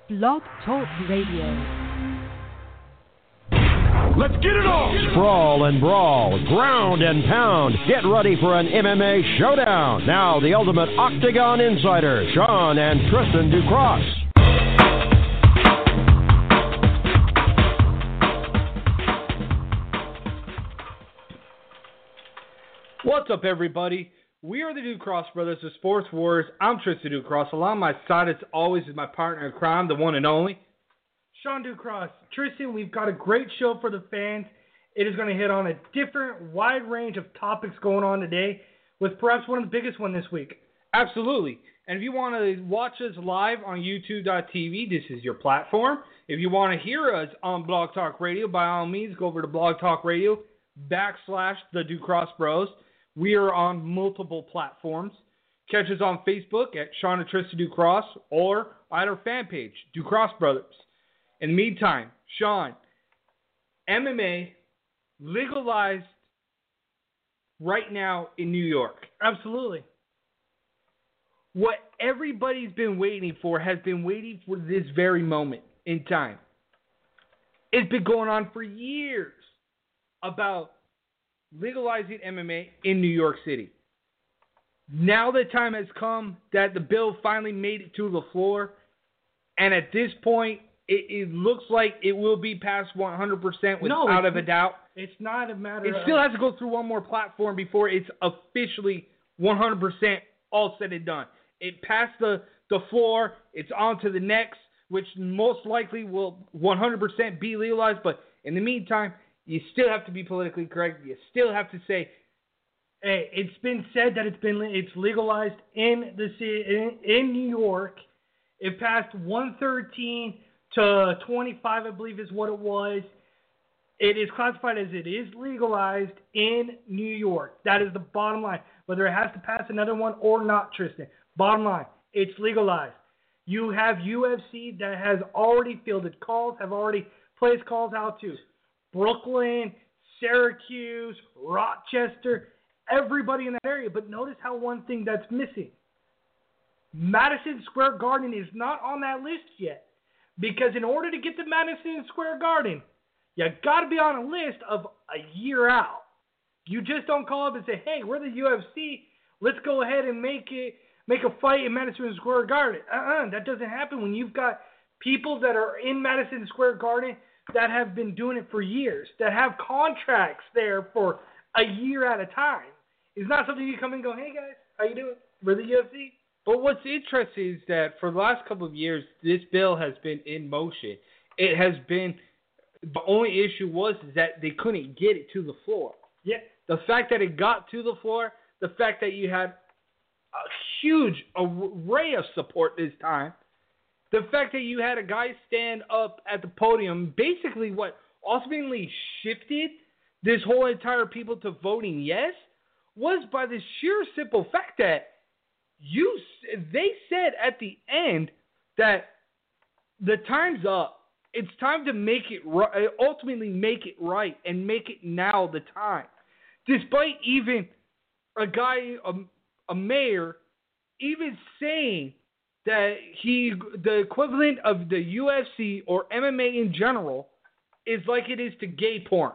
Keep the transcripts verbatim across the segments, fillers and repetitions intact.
Blog Talk Radio. Let's get it on! Sprawl and brawl, ground and pound. Get ready for an M M A showdown. Now, the ultimate Octagon Insider, Sean and Tristan Ducross. What's up, everybody? We are the Ducross Brothers, the Sports Warriors. I'm Tristan Ducross. Along my side, as always, is my partner in crime, the one and only Sean Ducross. Tristan, we've got a great show for the fans. It is going to hit on a different, wide range of topics going on today, with perhaps one of the biggest one this week. Absolutely. And if you want to watch us live on YouTube dot T V, this is your platform. If you want to hear us on Blog Talk Radio, by all means, go over to Blog Talk Radio backslash the Ducross Bros. We are on multiple platforms. Catch us on Facebook at Sean and Tristan Ducross or at our fan page, Ducross Brothers. In the meantime, Sean, M M A legalized right now in New York. Absolutely. What everybody's been waiting for has been waiting for this very moment in time. It's been going on for years about legalizing M M A in New York City. Now the time has come that the bill finally made it to the floor, and at this point, it, it looks like it will be passed one hundred percent without no, of a doubt. It's not a matter It of... still has to go through one more platform before it's officially one hundred percent all said and done. It passed the, the floor, it's on to the next, which most likely will one hundred percent be legalized, but in the meantime, you still have to be politically correct. You still have to say, hey, it's been said that it's been it's legalized in the city in, in New York. It passed one thirteen to twenty-five, I believe, is what it was. It is classified as it is legalized in New York. That is the bottom line. Whether it has to pass another one or not, Tristan. Bottom line, it's legalized. You have U F C that has already fielded calls, have already placed calls out to Brooklyn, Syracuse, Rochester, everybody in that area. But notice how one thing that's missing. Madison Square Garden is not on that list yet. Because in order to get to Madison Square Garden, you got to be on a list of a year out. You just don't call up and say, hey, we're the U F C. Let's go ahead and make it, make a fight in Madison Square Garden. Uh-uh, that doesn't happen when you've got people that are in Madison Square Garden that have been doing it for years, that have contracts there for a year at a time. It's not something you come in and go, hey, guys, how you doing? We're the U F C. But what's interesting is that for the last couple of years, this bill has been in motion. It has been, the only issue was is that they couldn't get it to the floor. Yeah. The fact that it got to the floor, the fact that you had a huge array of support this time, the fact that you had a guy stand up at the podium, basically what ultimately shifted this whole entire people to voting yes, was by the sheer simple fact that you they said at the end that the time's up. It's time to make it right, ultimately make it right and make it now the time. Despite even a guy, a, a mayor, even saying that he, the equivalent of the U F C or M M A in general, is like it is to gay porn.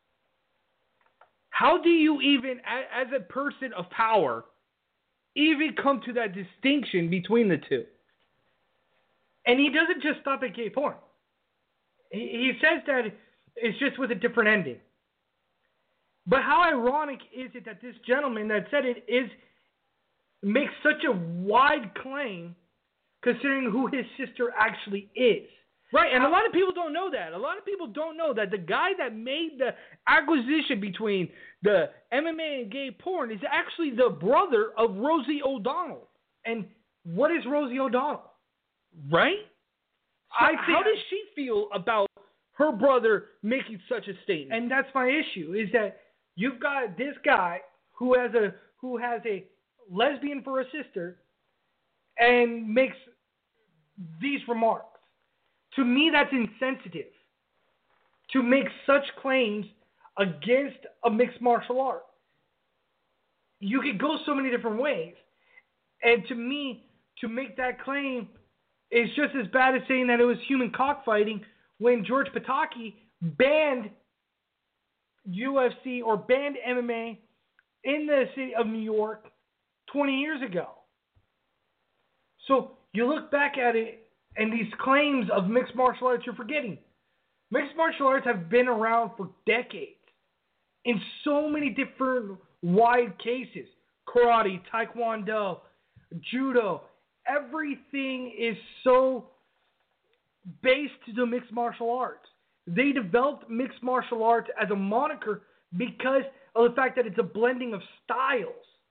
How do you even, as a person of power, even come to that distinction between the two? And he doesn't just stop at gay porn. He, he says that it's just with a different ending. But how ironic is it that this gentleman that said it is makes such a wide claim considering who his sister actually is? Right, and a lot of people don't know that. A lot of people don't know that the guy that made the acquisition between the M M A and gay porn is actually the brother of Rosie O'Donnell. And what is Rosie O'Donnell? Right? So I how does she feel about her brother making such a statement? And that's my issue, is that you've got this guy who has a who has a lesbian for a sister and makes these remarks. To me, that's insensitive to make such claims against a mixed martial art. You could go so many different ways. And to me, to make that claim is just as bad as saying that it was human cockfighting when George Pataki banned U F C or banned M M A in the city of New York twenty years ago. So you look back at it, and these claims of mixed martial arts, you're forgetting. Mixed martial arts have been around for decades in so many different wide cases. Karate, Taekwondo, Judo, everything is so based to mixed martial arts. They developed mixed martial arts as a moniker because of the fact that it's a blending of styles.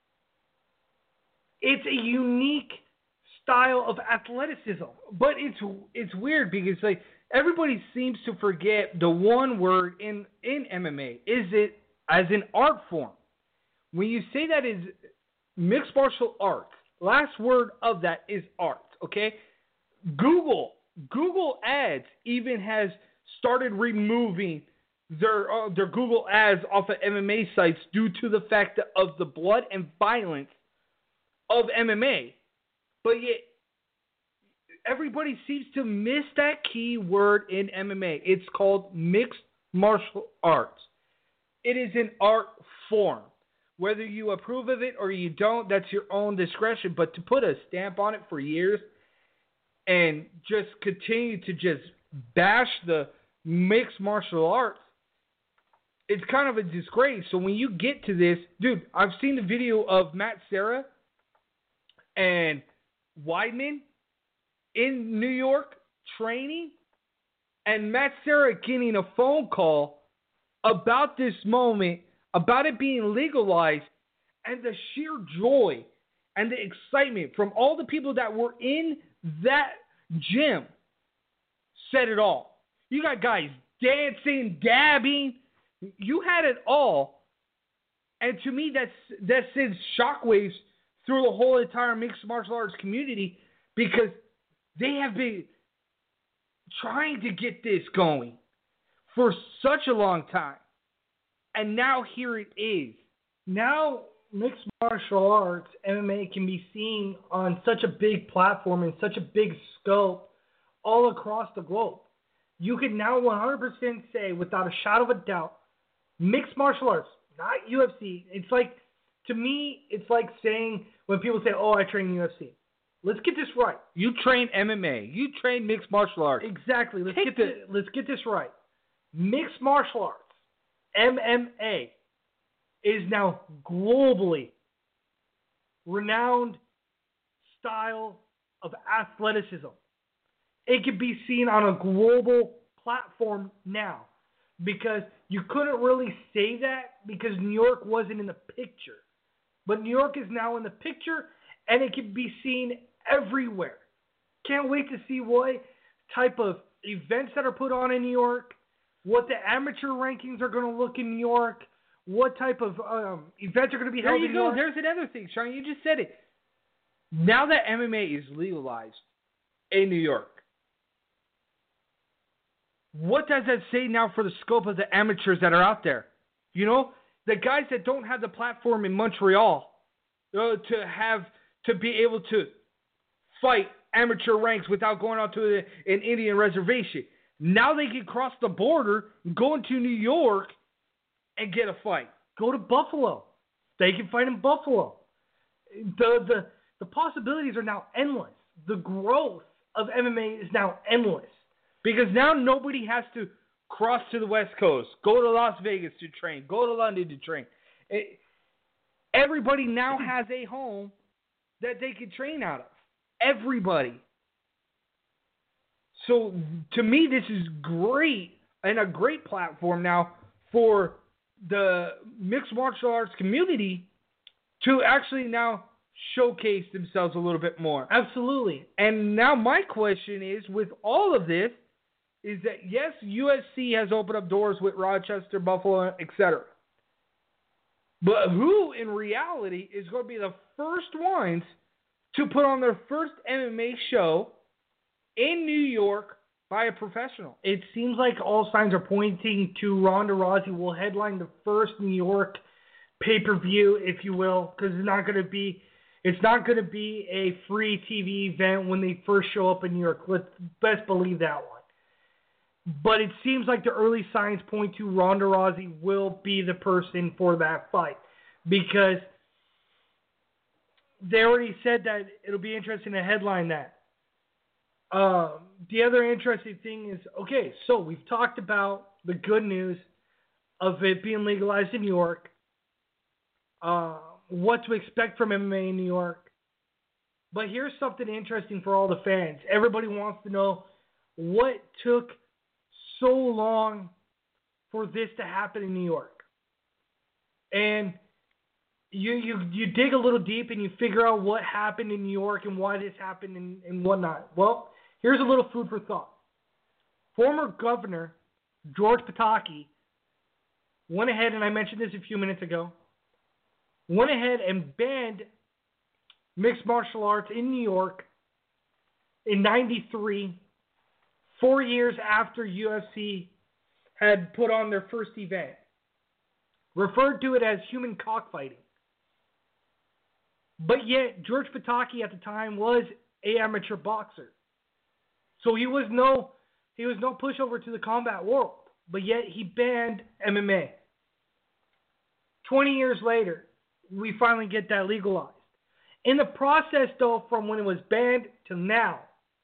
It's a unique style of athleticism. But it's it's weird because like everybody seems to forget the one word in, in M M A. Is it as an art form? When you say that is mixed martial arts, last word of that is art, okay? Google, Google Ads even has started removing their uh, their Google Ads off of M M A sites due to the fact of the blood and violence of M M A. But yet, everybody seems to miss that key word in M M A. It's called mixed martial arts. It is an art form. Whether you approve of it or you don't, that's your own discretion. But to put a stamp on it for years and just continue to just bash the mixed martial arts, it's kind of a disgrace. So when you get to this, dude, I've seen the video of Matt Serra and Weidman in New York training, and Matt Serra getting a phone call about this moment, about it being legalized, and the sheer joy and the excitement from all the people that were in that gym said it all. You got guys dancing, dabbing. You had it all. And to me, that's that sends shockwaves through the whole entire mixed martial arts community because they have been trying to get this going for such a long time. And now here it is. Now mixed martial arts, M M A, can be seen on such a big platform and such a big scope all across the globe. You can now one hundred percent say without a shadow of a doubt, mixed martial arts, not U F C. It's like, to me, it's like saying when people say, oh, I train U F C. Let's get this right. You train M M A. You train mixed martial arts. Exactly. Let's Take get this, let's get this right. Mixed martial arts, M M A, is now globally renowned style of athleticism. It can be seen on a global platform now because you couldn't really say that because New York wasn't in the picture. But New York is now in the picture, and it can be seen everywhere. Can't wait to see what type of events that are put on in New York, what the amateur rankings are going to look in New York, what type of um, events are going to be held there you in go. New York. There's another thing, Sean. You just said it. Now that M M A is legalized in New York, what does that say now for the scope of the amateurs that are out there? You know, the guys that don't have the platform in Montreal uh, to have to be able to fight amateur ranks without going out to the, an Indian reservation. Now they can cross the border, go into New York, and get a fight. Go to Buffalo. They can fight in Buffalo. The the the possibilities are now endless. The growth of M M A is now endless. Because now nobody has to cross to the West Coast, go to Las Vegas to train, go to London to train. It, everybody now has a home that they can train out of. Everybody. So to me, this is great and a great platform now for the mixed martial arts community to actually now showcase themselves a little bit more. Absolutely. And now my question is, with all of this, is that yes, U F C has opened up doors with Rochester, Buffalo, et cetera. But who in reality is going to be the first ones to put on their first M M A show in New York by a professional? It seems like all signs are pointing to Ronda Rousey will headline the first New York pay-per-view, if you will, because it's not going to be It's not going to be a free T V event when they first show up in New York. Let's best believe that one. But it seems like the early signs point to Ronda Rousey will be the person for that fight. Because they already said that it'll be interesting to headline that. Um, the other interesting thing is, okay, so we've talked about the good news of it being legalized in New York. Uh, what to expect from M M A in New York. But here's something interesting for all the fans. Everybody wants to know what took so long for this to happen in New York. And you you you dig a little deep and you figure out what happened in New York and why this happened and, and whatnot. Well, here's a little food for thought. Former Governor George Pataki went ahead, and I mentioned this a few minutes ago, went ahead and banned mixed martial arts in New York in ninety-three, four years after U F C had put on their first event. Referred to it as human cockfighting. But yet, George Pataki at the time was an amateur boxer. So he was no he was no pushover to the combat world. But yet he banned M M A. twenty years later, we finally get that legalized. In the process, though, from when it was banned to now,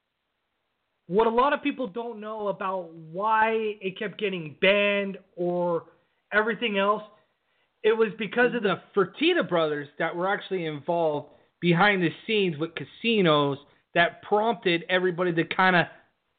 what a lot of people don't know about why it kept getting banned or everything else, it was because of the Fertitta brothers that were actually involved behind the scenes with casinos that prompted everybody to kind of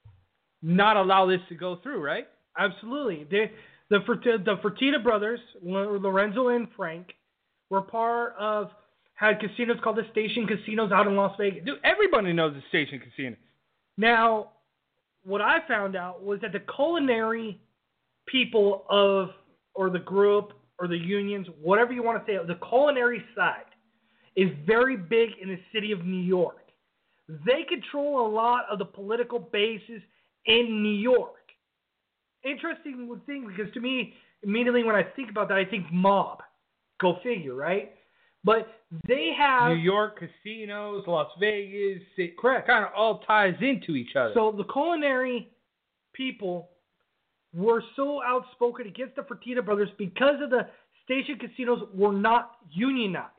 not allow this to go through, right? Absolutely. They, the, the Fertitta brothers, Lorenzo and Frank, were part of, had casinos called the Station Casinos out in Las Vegas. Dude, everybody knows the Station Casinos. Now, what I found out was that the culinary people of, or the group, or the unions, whatever you want to say, the culinary side is very big in the city of New York. They control a lot of the political bases in New York. Interesting thing, because to me, immediately when I think about that, I think mob. Go figure, right? But they have... New York, casinos, Las Vegas, it correct. kind of all ties into each other. So the culinary people were so outspoken against the Fertitta brothers because of the Station Casinos were not unionized.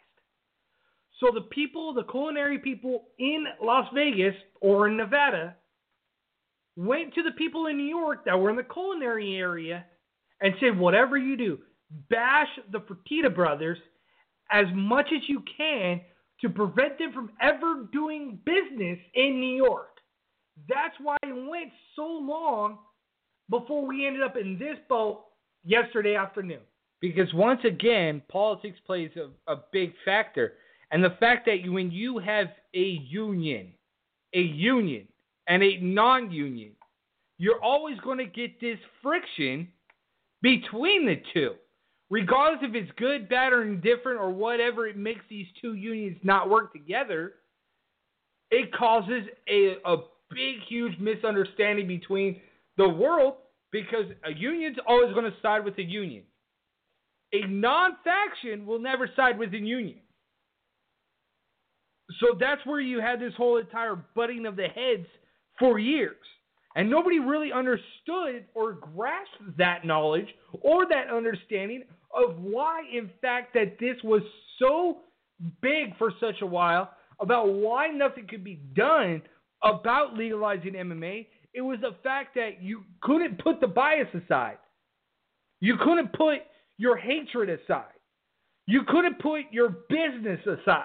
So the people, the culinary people in Las Vegas or in Nevada went to the people in New York that were in the culinary area and said, whatever you do, bash the Fertitta brothers as much as you can to prevent them from ever doing business in New York. That's why it went so long before we ended up in this boat yesterday afternoon. Because once again, politics plays a, a big factor. And the fact that you, when you have a union, a union, and a non-union, you're always going to get this friction between the two. Regardless if it's good, bad, or indifferent, or whatever it makes these two unions not work together, it causes a, a big, huge misunderstanding between the world, because a union's always going to side with a union. A non-faction will never side with a union. So that's where you had this whole entire butting of the heads for years. And nobody really understood or grasped that knowledge or that understanding of why, in fact, that this was so big for such a while, about why nothing could be done about legalizing M M A. It was the fact that you couldn't put the bias aside. You couldn't put your hatred aside. You couldn't put your business aside.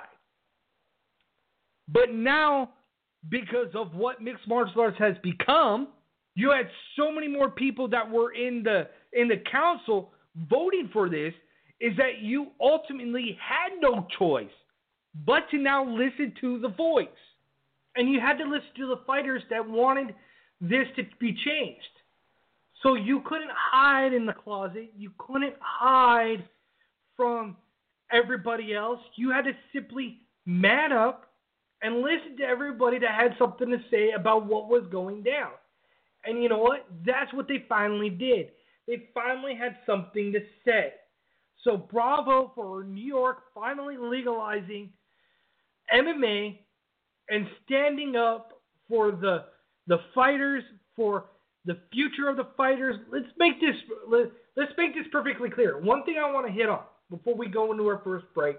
But now, because of what mixed martial arts has become, you had so many more people that were in the in the council voting for this, is that you ultimately had no choice but to now listen to the voice. And you had to listen to the fighters that wanted this to be changed. So you couldn't hide in the closet. You couldn't hide from everybody else. You had to simply man up and listen to everybody that had something to say about what was going down. And you know what? That's what they finally did. They finally had something to say. So bravo for New York finally legalizing M M A and standing up for the the fighters, for the future of the fighters. Let's make this let, let's make this perfectly clear. One thing I want to hit on before we go into our first break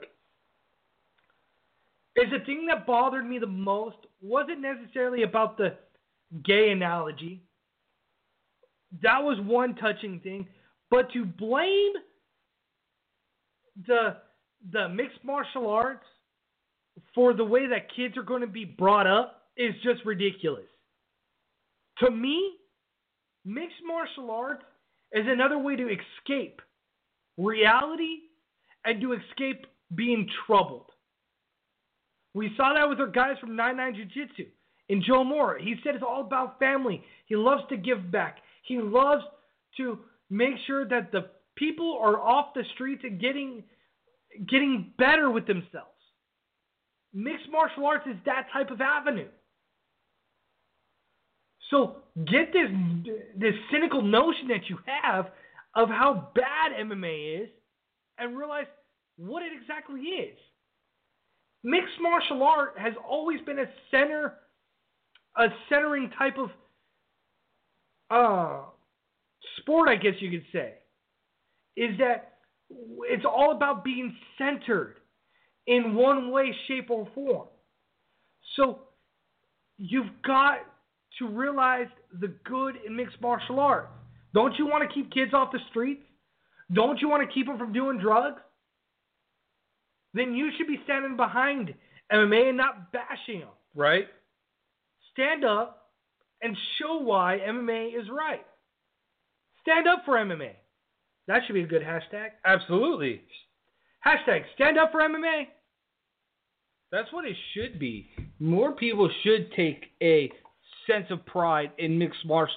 is the thing that bothered me the most wasn't necessarily about the gay analogy. That was one touching thing, but to blame the the mixed martial arts for the way that kids are going to be brought up is just ridiculous. To me, mixed martial arts is another way to escape reality and to escape being troubled. We saw that with our guys from nine nine Jiu-Jitsu. And Joe Moore, he said it's all about family. He loves to give back. He loves to make sure that the people are off the streets and getting getting better with themselves. Mixed martial arts is that type of avenue. So get this this cynical notion that you have of how bad M M A is and realize what it exactly is. Mixed martial art has always been a center, a centering type of uh, sport, I guess you could say. Is that it's all about being centered in one way, shape, or form. So you've got to realize the good in mixed martial arts. Don't you want to keep kids off the streets? Don't you want to keep them from doing drugs? Then you should be standing behind M M A and not bashing them. Right? Stand up and show why M M A is right. Stand up for M M A. That should be a good hashtag. Absolutely. Hashtag stand up for M M A. That's what it should be. More people should take a sense of pride in mixed martial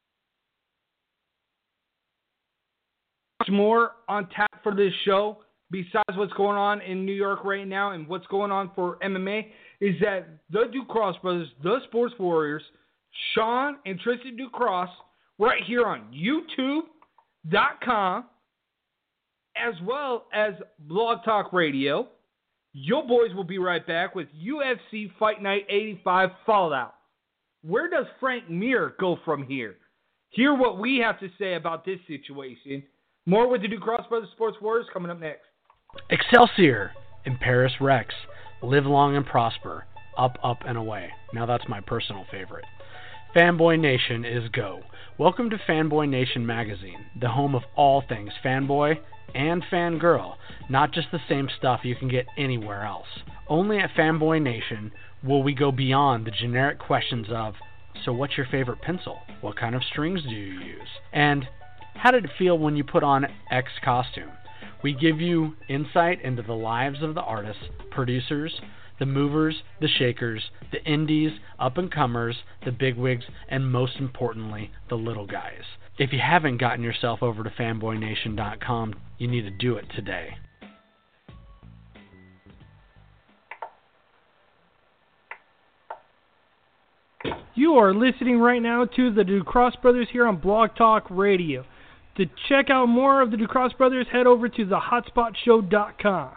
arts. More on tap for this show, besides what's going on in New York right now and what's going on for M M A, is that the Ducross brothers, the Sports Warriors, Sean and Tristan Ducross, right here on YouTube dot com, as well as Blog Talk Radio. Your boys will be right back with U F C Fight Night eighty-five Fallout. Where does Frank Mir go from here? Hear what we have to say about this situation. More with the Ducross Brothers Sports Warriors coming up next. Excelsior and Paris Rex. Live long and prosper. Up, up, and away. Now that's my personal favorite. Fanboy Nation is go. Welcome to Fanboy Nation Magazine, the home of all things fanboy and fangirl, not just the same stuff you can get anywhere else. Only at Fanboy Nation will we go beyond the generic questions of, so what's your favorite pencil? What kind of strings do you use? And how did it feel when you put on X costume? We give you insight into the lives of the artists, producers, the movers, the shakers, the indies, up-and-comers, the bigwigs, and most importantly, the little guys. If you haven't gotten yourself over to fanboy nation dot com, you need to do it today. You are listening right now to the Ducross Brothers here on Blog Talk Radio. To check out more of the Ducross Brothers, head over to the hotspot show dot com.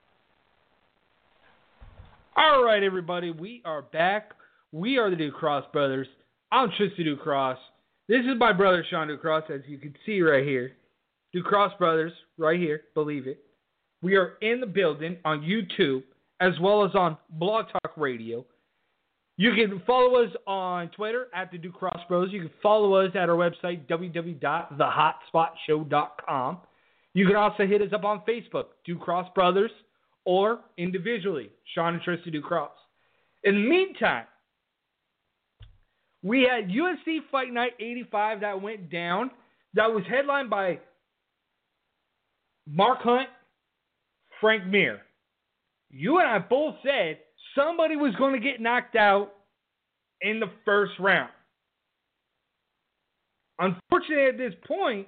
All right, everybody, we are back. We are the Ducross Brothers. I'm Tristan Ducross. This is my brother, Sean Ducross, as you can see right here. Ducross Brothers, right here, believe it. We are in the building on YouTube, as well as on Blog Talk Radio. You can follow us on Twitter at the Ducross Bros. You can follow us at our website, w w w dot the hotspot show dot com. You can also hit us up on Facebook, Ducross Brothers, or individually, Sean and Tristan Ducross. In the meantime, we had U F C Fight Night eighty-five that went down. That was headlined by Mark Hunt, Frank Mir. You and I both said somebody was going to get knocked out in the first round. Unfortunately, at this point,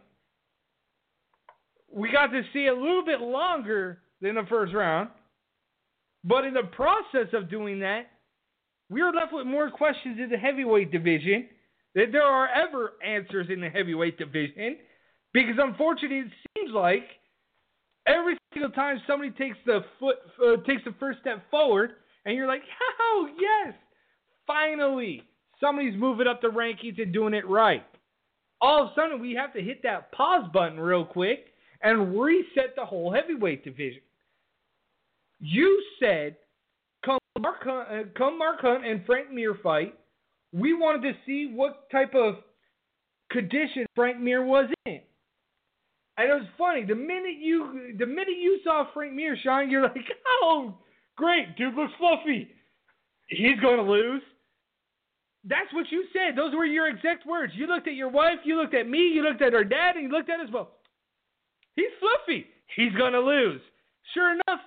we got to see a little bit longer than the first round. But in the process of doing that, we were left with more questions in the heavyweight division than there are ever answers in the heavyweight division. Because unfortunately, it seems like every single time somebody takes the foot, uh, takes the first step forward And you're like, oh, yes, finally, somebody's moving up the rankings and doing it right. All of a sudden, we have to hit that pause button real quick and reset the whole heavyweight division. You said, come Mark Hunt, uh, come Mark Hunt and Frank Mir fight, we wanted to see what type of condition Frank Mir was in. And it was funny. The minute you the minute you saw Frank Mir, Sean, you're like, oh, great, dude looks fluffy. He's going to lose. That's what you said. Those were your exact words. You looked at your wife, you looked at me, you looked at her dad, and you looked at us both. He's fluffy. He's going to lose. Sure enough,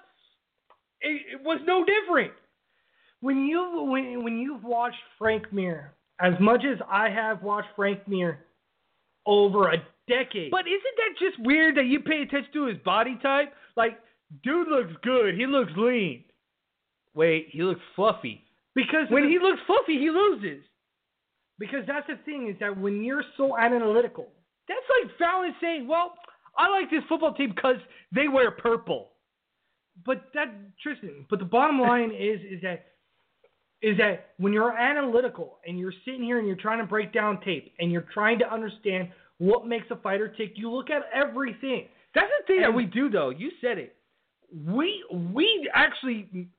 it, it was no different. When you when when you've watched Frank Mir, as much as I have watched Frank Mir over a decade. But isn't that just weird that you pay attention to his body type? Like, dude looks good. He looks lean. Wait, he looks fluffy. Because when the, he looks fluffy, he loses. Because that's the thing, is that when you're so analytical. That's like Fallon saying, well, I like this football team because they wear purple. But that, Tristan, but the bottom line is is that is that when you're analytical and you're sitting here and you're trying to break down tape and you're trying to understand what makes a fighter tick, you look at everything. That's the thing and, that we do, though. You said it. We we actually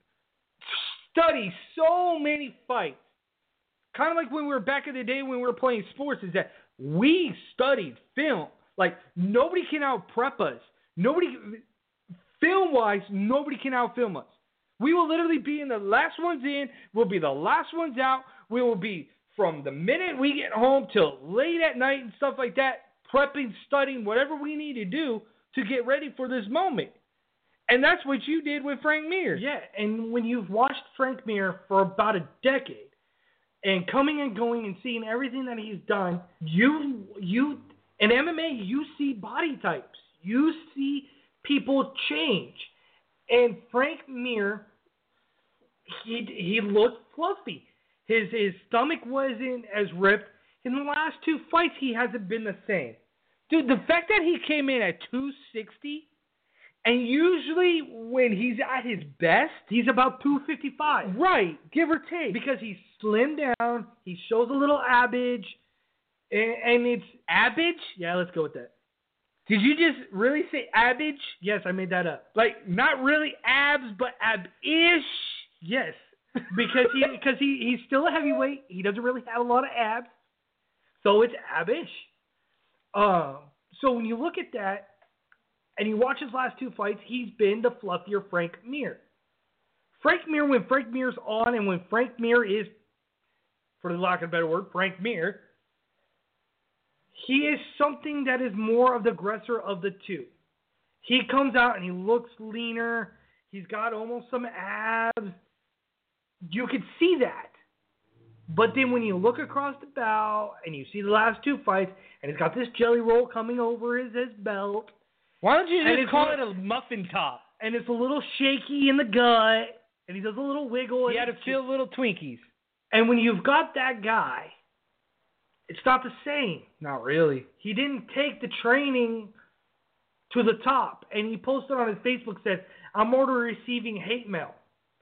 study so many fights. Kind of like when we were back in the day when we were playing sports, is that we studied film. Like, nobody can out-prep us. Nobody, film-wise, nobody can out-film us. We will literally be in the last ones in. We'll be the last ones out. We will be from the minute we get home till late at night and stuff like that, prepping, studying, whatever we need to do to get ready for this moment. And that's what you did with Frank Mir. Yeah, and when you've watched Frank Mir for about a decade and coming and going and seeing everything that he's done, you you in M M A, you see body types. You see people change. And Frank Mir, he he looked fluffy. His his stomach wasn't as ripped. In the last two fights, he hasn't been the same. Dude, the fact that he came in at two sixty, and usually when he's at his best, he's about two fifty-five. Right, give or take. Because he's slimmed down, he shows a little abage, and, and it's... Abage? Yeah, let's go with that. Did you just really say abage? Yes, I made that up. Like, not really abs, but ab-ish? Yes, because he because he, he's still a heavyweight. He doesn't really have a lot of abs, so it's abish. Um, so when you look at that, and you watch his last two fights, he's been the fluffier Frank Mir. Frank Mir, when Frank Mir's on, and when Frank Mir is, for the lack of a better word, Frank Mir, he is something that is more of the aggressor of the two. He comes out and he looks leaner. He's got almost some abs. You could see that. But then when you look across the bow and you see the last two fights, and he's got this jelly roll coming over his, his belt. Why don't you just call a, it a muffin top? And it's a little shaky in the gut, and he does a little wiggle. He had to feel little Twinkies. And when you've got that guy, it's not the same. Not really. He didn't take the training to the top. And he posted on his Facebook, said, I'm already receiving hate mail.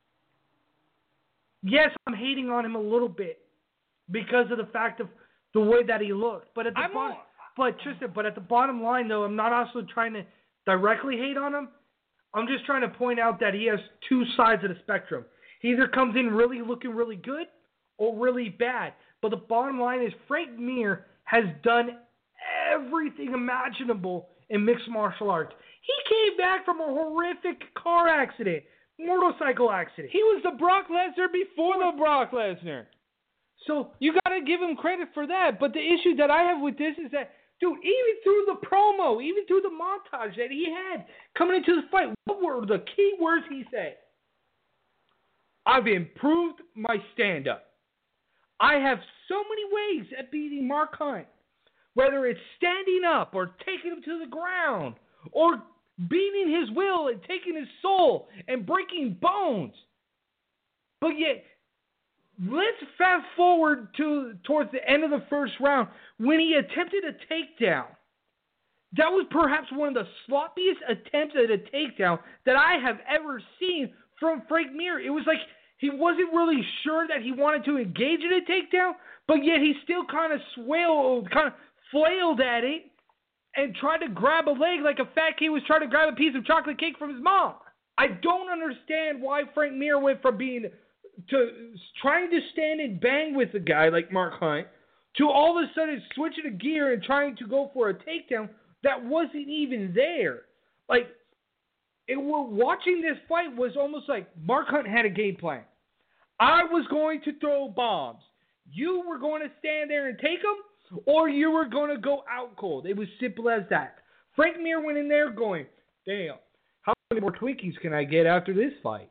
Yes, I'm hating on him a little bit because of the fact of the way that he looked. But at the bottom, but Tristan, but at the bottom line, though, I'm not also trying to directly hate on him. I'm just trying to point out that he has two sides of the spectrum. He either comes in really looking really good or really bad. But the bottom line is Frank Mir has done everything imaginable in mixed martial arts. He came back from a horrific car accident, motorcycle accident. He was the Brock Lesnar before the Brock Lesnar. So you got to give him credit for that. But the issue that I have with this is that, dude, even through the promo, even through the montage that he had coming into the fight, what were the key words he said? I've improved my stand-up. I have so many ways at beating Mark Hunt, whether it's standing up or taking him to the ground or beating his will and taking his soul and breaking bones. But yet, let's fast forward to towards the end of the first round when he attempted a takedown. That was perhaps one of the sloppiest attempts at a takedown that I have ever seen from Frank Mir. It was like he wasn't really sure that he wanted to engage in a takedown, but yet he still kind of swelled, kind of flailed at it and tried to grab a leg like a fat kid was trying to grab a piece of chocolate cake from his mom. I don't understand why Frank Mir went from being to trying to stand and bang with a guy like Mark Hunt to all of a sudden switching a gear and trying to go for a takedown that wasn't even there. Like, it, watching this fight was almost like Mark Hunt had a game plan. I was going to throw bombs. You were going to stand there and take them, or you were going to go out cold. It was simple as that. Frank Mir went in there going, damn, how many more Twinkies can I get after this fight?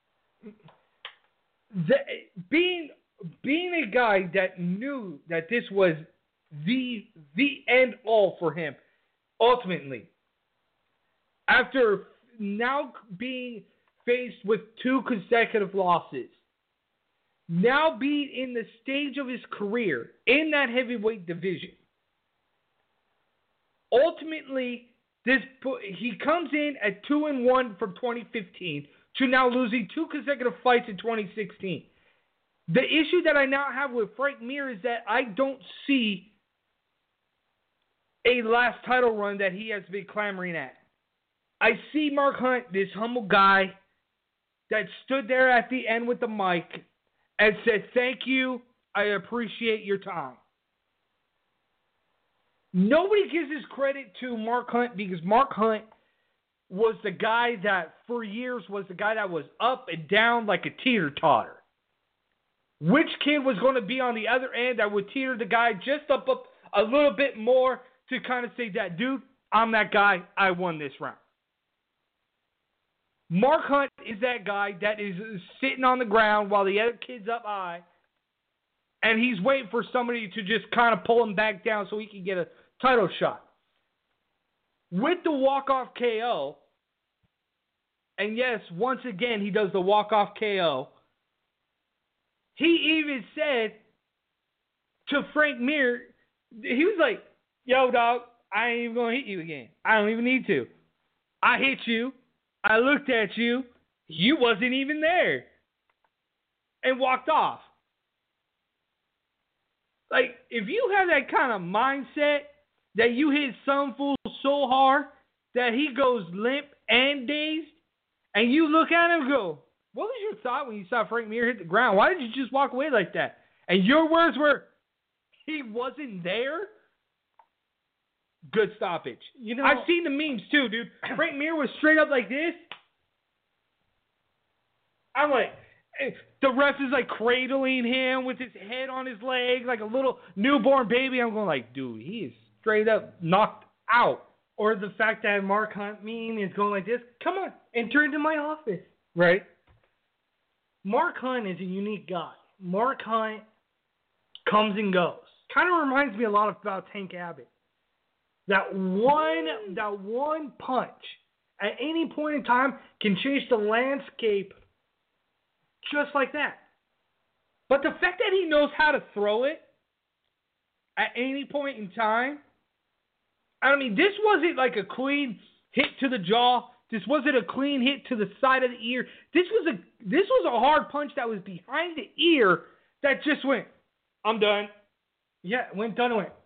The, being being a guy that knew that this was the the end all for him, ultimately, after now being faced with two consecutive losses, now being in the stage of his career in that heavyweight division, ultimately, this he comes in at two and one from twenty fifteen to now losing two consecutive fights in twenty sixteen. The issue that I now have with Frank Mir is that I don't see a last title run that he has been clamoring at. I see Mark Hunt, this humble guy that stood there at the end with the mic and said, thank you, I appreciate your time. Nobody gives his credit to Mark Hunt because Mark Hunt was the guy that for years was the guy that was up and down like a teeter-totter. Which kid was going to be on the other end that would teeter the guy just up, up a little bit more to kind of say that, dude, I'm that guy, I won this round. Mark Hunt is that guy that is sitting on the ground while the other kid's up high, and he's waiting for somebody to just kind of pull him back down so he can get a title shot. With the walk-off K O, and yes, once again, he does the walk-off K O, he even said to Frank Mir, he was like, yo, dog, I ain't even going to hit you again. I don't even need to. I hit you. I looked at you. You wasn't even there. And walked off. Like, if you have that kind of mindset that you hit some fool so hard that he goes limp and dazed, and you look at him and go, what was your thought when you saw Frank Mir hit the ground? Why did you just walk away like that? And your words were, he wasn't there? Good stoppage. You know, I've seen the memes too, dude. Frank Mir was straight up like this. I'm like, the ref is like cradling him with his head on his leg like a little newborn baby. I'm going like, dude, he is straight up knocked out. Or the fact that Mark Hunt meme is going like this, come on, enter into my office. Right? Mark Hunt is a unique guy. Mark Hunt comes and goes. Kind of reminds me a lot about Tank Abbott. That one, that one punch at any point in time can change the landscape just like that. But the fact that he knows how to throw it at any point in time, I mean, this wasn't like a clean hit to the jaw. This wasn't a clean hit to the side of the ear. This was a this was a hard punch that was behind the ear that just went, I'm done. Yeah, went done went.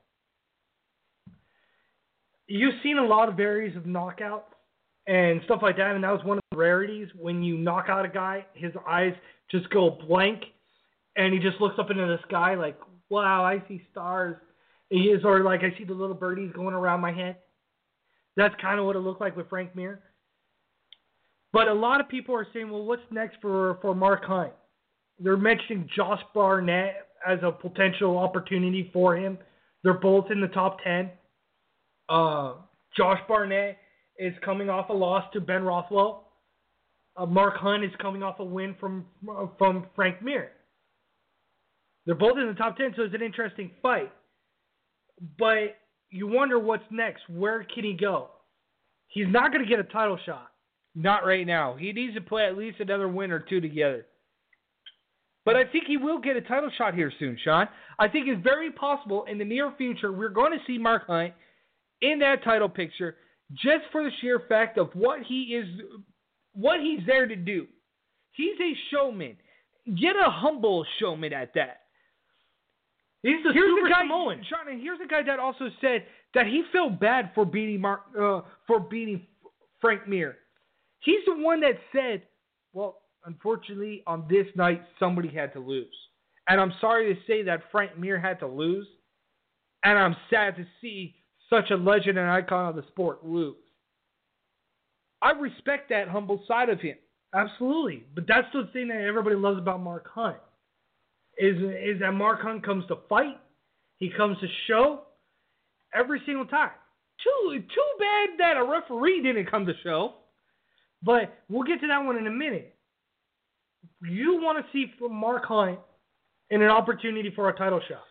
You've seen a lot of areas of knockouts and stuff like that, and that was one of the rarities. When you knock out a guy, his eyes just go blank, and he just looks up into the sky like, wow, I see stars. He is, or like, I see the little birdies going around my head. That's kind of what it looked like with Frank Mir. But a lot of people are saying, well, what's next for, for Mark Hunt? They're mentioning Josh Barnett as a potential opportunity for him. They're both in the top ten. Uh, Josh Barnett is coming off a loss to Ben Rothwell. Uh, Mark Hunt is coming off a win from uh, from Frank Mir. They're both in the top ten, so it's an interesting fight. But you wonder what's next. Where can he go? He's not going to get a title shot. Not right now. He needs to put at least another win or two together. But I think he will get a title shot here soon, Sean. I think it's very possible in the near future we're going to see Mark Hunt in that title picture just for the sheer fact of what he is, what he's there to do. He's a showman. yet a humble showman at that. He's the here's super the guy, Samoan. Sean, and here's a guy that also said that he felt bad for beating Mark, uh, for beating Frank Mir. He's the one that said, well, unfortunately, on this night, somebody had to lose. And I'm sorry to say that Frank Mir had to lose. And I'm sad to see such a legend and icon of the sport lose. I respect that humble side of him. Absolutely. But that's the thing that everybody loves about Mark Hunt. Is, is that Mark Hunt comes to fight. He comes to show every single time. Too, too bad that a referee didn't come to show. But we'll get to that one in a minute. You want to see from Mark Hunt in an opportunity for a title shot.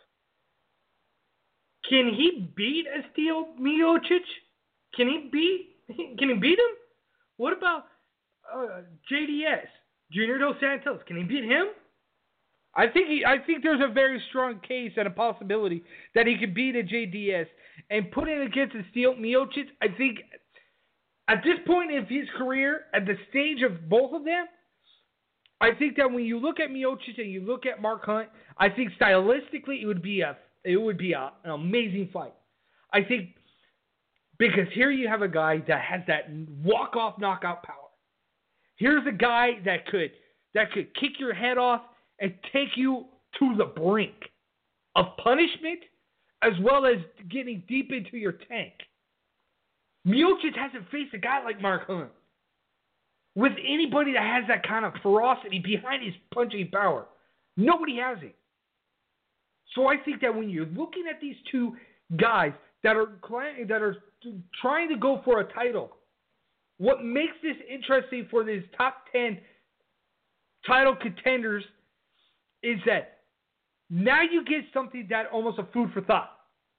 Can he beat Stipe Miocic? Can he beat? Can he beat him? What about uh, J D S, Junior Dos Santos? Can he beat him? I think he, I think there's a very strong case and a possibility that he could beat a J D S and put it against Stipe Miocic. I think at this point of his career, at the stage of both of them, I think that when you look at Miocic and you look at Mark Hunt, I think stylistically it would be a it would be a, an amazing fight. I think because here you have a guy that has that walk-off knockout power. Here's a guy that could that could kick your head off and take you to the brink of punishment as well as getting deep into your tank. Miocic hasn't faced a guy like Mark Hunt with anybody that has that kind of ferocity behind his punching power. Nobody has it. So I think that when you're looking at these two guys that are that are trying to go for a title, what makes this interesting for these top ten title contenders is that now you get something that almost a food for thought.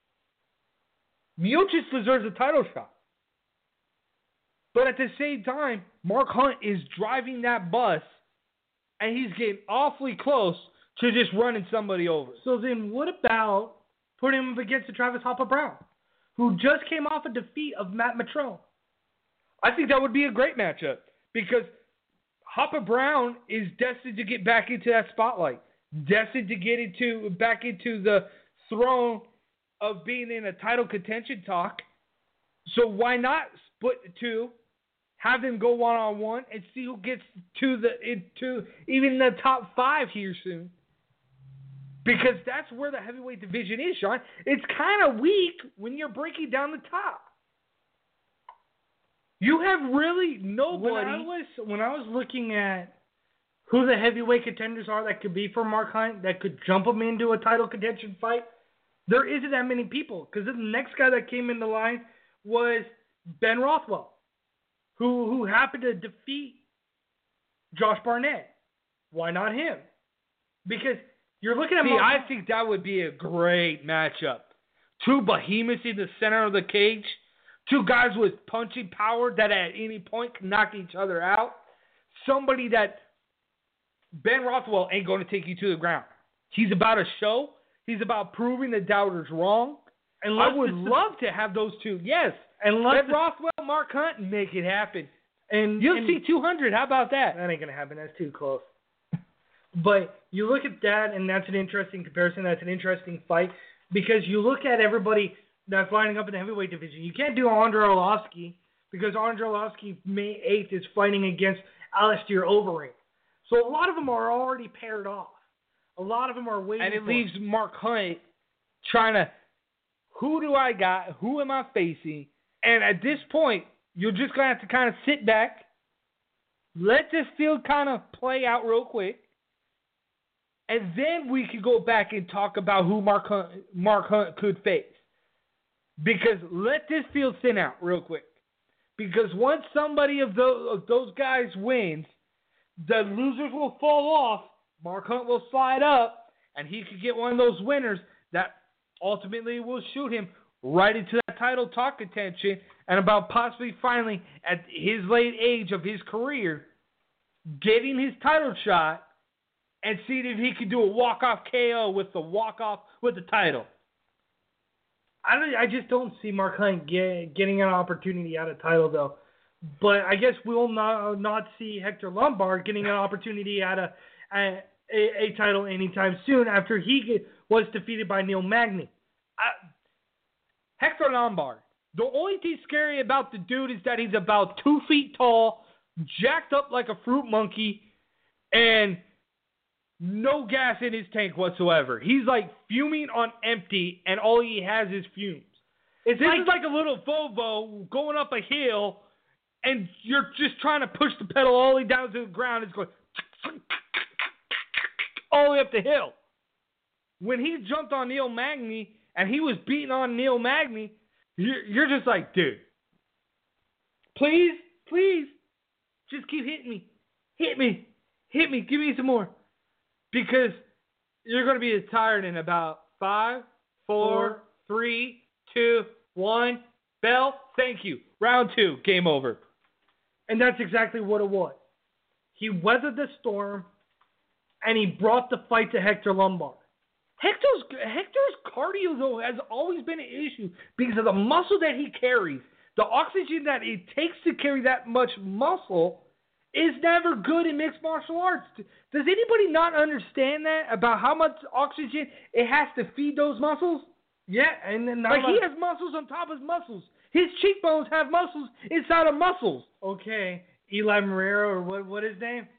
Miocic deserves a title shot. But at the same time, Mark Hunt is driving that bus, and he's getting awfully close to just running somebody over. So then what about putting him against the Travis Hopper Brown, who just came off a defeat of Matt Mitrione? I think that would be a great matchup because Hopper Brown is destined to get back into that spotlight, destined to get into back into the throne of being in a title contention talk. So why not split the two, have them go one on one, and see who gets to the into even the top five here soon? Because that's where the heavyweight division is, Sean. It's kind of weak when you're breaking down the top. You have really nobody. When I was when I was looking at who the heavyweight contenders are that could be for Mark Hunt, that could jump him into a title contention fight, there isn't that many people. Because the next guy that came in the line was Ben Rothwell, who who happened to defeat Josh Barnett. Why not him? Because you're looking at. See, Mark I Hunt. think that would be a great matchup. Two behemoths in the center of the cage. Two guys with punching power that at any point can knock each other out. Somebody that Ben Rothwell ain't going to take you to the ground. He's about a show. He's about proving the doubters wrong. And I would love to have those two. Yes. And let Rothwell, Mark Hunt, make it happen. And U F C and, two hundred, how about that? That ain't going to happen. That's too close. But you look at that, and that's an interesting comparison. That's an interesting fight. Because you look at everybody that's lining up in the heavyweight division. You can't do Andrei Arlovski because Andrei Arlovski, May eighth, is fighting against Alistair Overeem. So a lot of them are already paired off. A lot of them are waiting And it for leaves Mark Hunt trying to, who do I got? Who am I facing? And at this point, you're just going to have to kind of sit back, let this field kind of play out real quick, and then we could go back and talk about who Mark Hunt, Mark Hunt could face. Because let this field thin out real quick. Because once somebody of those, of those guys wins, the losers will fall off, Mark Hunt will slide up, and he could get one of those winners that ultimately will shoot him right into that title talk contention and about possibly finally, at his late age of his career, getting his title shot and seeing if he can do a walk-off K O with the walk-off with the title. I don't, I just don't see Mark Hunt get, getting an opportunity at a title, though. But I guess we'll not not see Hector Lombard getting an opportunity at a at, a, a title anytime soon after he get, was defeated by Neil Magny. I, Hector Lombard. The only thing scary about the dude is that he's about two feet tall, jacked up like a fruit monkey, and no gas in his tank whatsoever. He's like fuming on empty, and all he has is fumes. It's this like, is like a little Volvo going up a hill, and you're just trying to push the pedal all the way down to the ground. It's going all the way up the hill. When he jumped on Neil Magny, and he was beating on Neil Magny, you're, you're just like, dude, please, please, just keep hitting me. Hit me. Hit me. Give me some more. Because you're going to be tired in about five, four, three, two, one. Bell, thank you. Round two, game over. And that's exactly what it was. He weathered the storm, and he brought the fight to Hector Lombard. Hector's Hector's cardio, though, has always been an issue because of the muscle that he carries. The oxygen that it takes to carry that much muscle is never good in mixed martial arts. Does anybody not understand that about how much oxygen it has to feed those muscles? Yeah, and then like he has muscles on top of his muscles. His cheekbones have muscles inside of muscles. Okay, Eli Marrero, or what? What is his name?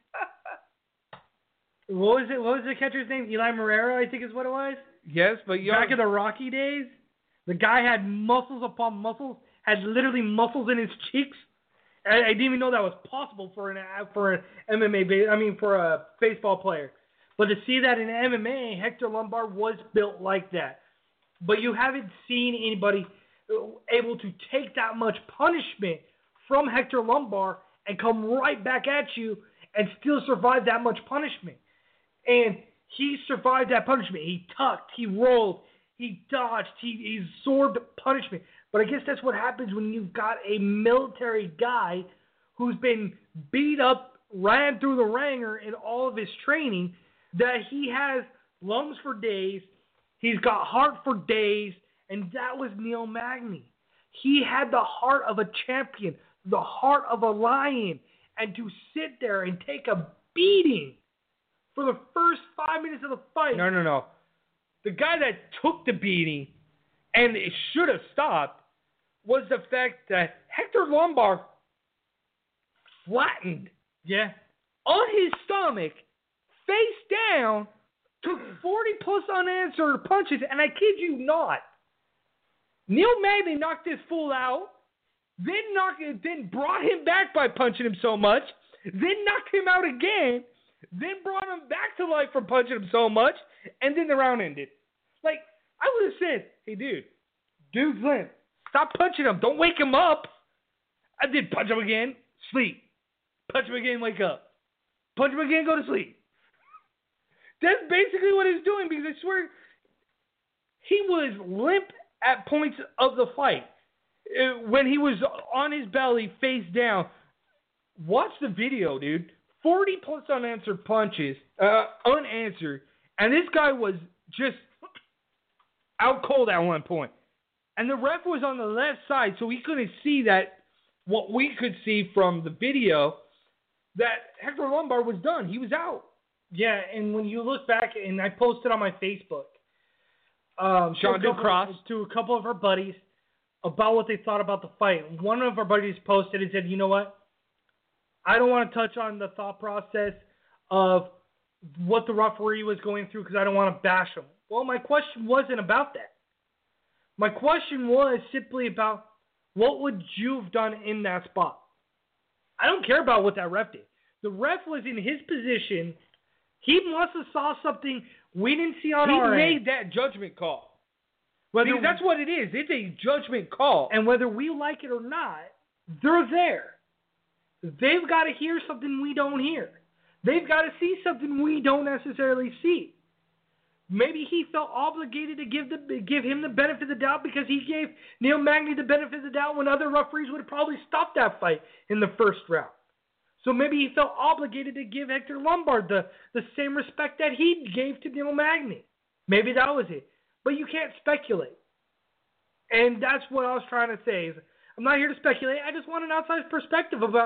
What was it? What was the catcher's name? Eli Marrero, I think is what it was. Yes, but you back in the Rocky days, the guy had muscles upon muscles, had literally muscles in his cheeks. I, I didn't even know that was possible for an for an M M A. I mean, for a baseball player. But to see that in M M A, Hector Lombard was built like that. But you haven't seen anybody able to take that much punishment from Hector Lombard and come right back at you and still survive that much punishment. And he survived that punishment. He tucked, he rolled, he dodged, he, he absorbed punishment. But I guess that's what happens when you've got a military guy who's been beat up, ran through the ringer in all of his training, that he has lungs for days, he's got heart for days, and that was Neil Magny. He had the heart of a champion, the heart of a lion, and to sit there and take a beating for the first five minutes of the fight. No, no, no. The guy that took the beating and it should have stopped was the fact that Hector Lombard flattened, yeah, on his stomach, face down, took forty plus unanswered punches, and I kid you not, Neil Magny knocked this fool out, then knocked, then brought him back by punching him so much, then knocked him out again, then brought him back to life for punching him so much, and then the round ended. Like, I would have said, hey, dude, dude's limp. Stop punching him. Don't wake him up. I did punch him again, sleep. Punch him again, wake up. Punch him again, go to sleep. That's basically what he's doing, because I swear he was limp at points of the fight. When he was on his belly, face down. Watch the video, dude. forty plus unanswered punches, uh, unanswered, and this guy was just out cold at one point. And the ref was on the left side, so he couldn't see that, what we could see from the video, that Hector Lombard was done. He was out. Yeah, and when you look back, and I posted on my Facebook, um, Sean Ducross, to a couple of our buddies about what they thought about the fight. One of our buddies posted and said, you know what? I don't want to touch on the thought process of what the referee was going through because I don't want to bash him. Well, my question wasn't about that. My question was simply about what would you have done in that spot? I don't care about what that ref did. The ref was in his position. He must have saw something we didn't see on he our end. He made that judgment call. Whether because that's what it is. It's a judgment call. And whether we like it or not, they're there. They've got to hear something we don't hear. They've got to see something we don't necessarily see. Maybe he felt obligated to give the give him the benefit of the doubt because he gave Neil Magny the benefit of the doubt when other referees would have probably stopped that fight in the first round. So maybe he felt obligated to give Hector Lombard the, the same respect that he gave to Neil Magny. Maybe that was it. But you can't speculate. And that's what I was trying to say. Is I'm not here to speculate. I just want an outside perspective about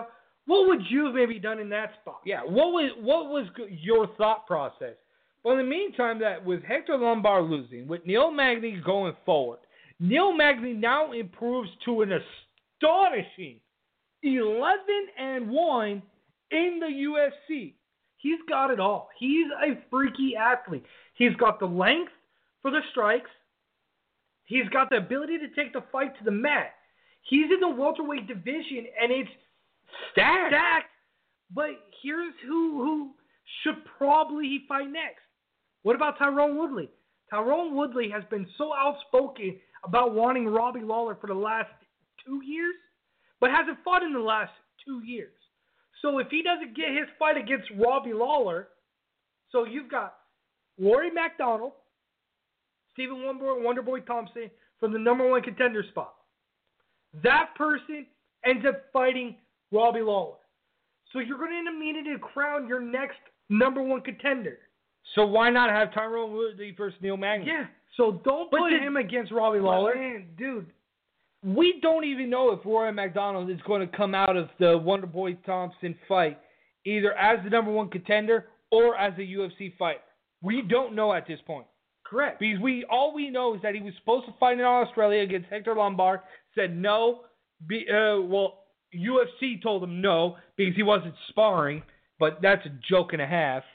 What would you have maybe done in that spot? Yeah, what was what was your thought process? Well, in the meantime, that with Hector Lombard losing, with Neil Magny going forward, Neil Magny now improves to an astonishing eleven and one in the U F C. He's got it all. He's a freaky athlete. He's got the length for the strikes. He's got the ability to take the fight to the mat. He's in the welterweight division, and it's stacked. stacked. But here's who who should probably fight next. What about Tyrone Woodley? Tyrone Woodley has been so outspoken about wanting Robbie Lawler for the last two years, but hasn't fought in the last two years. So if he doesn't get his fight against Robbie Lawler, so you've got Rory MacDonald, Stephen Wonderboy, Wonderboy Thompson from the number one contender spot. That person ends up fighting Robbie Lawler. So you're going to immediately crown your next number one contender. So why not have Tyrone Woodley versus Neil Magny? Yeah. So don't But put the- him against Robbie Lawler. Man, dude, we don't even know if Rory MacDonald is going to come out of the Wonderboy Thompson fight either as the number one contender or as a U F C fighter. We don't know at this point. Correct. Because we all we know is that he was supposed to fight in Australia against Hector Lombard, said no. Be, uh, well, U F C told him no because he wasn't sparring, but that's a joke and a half.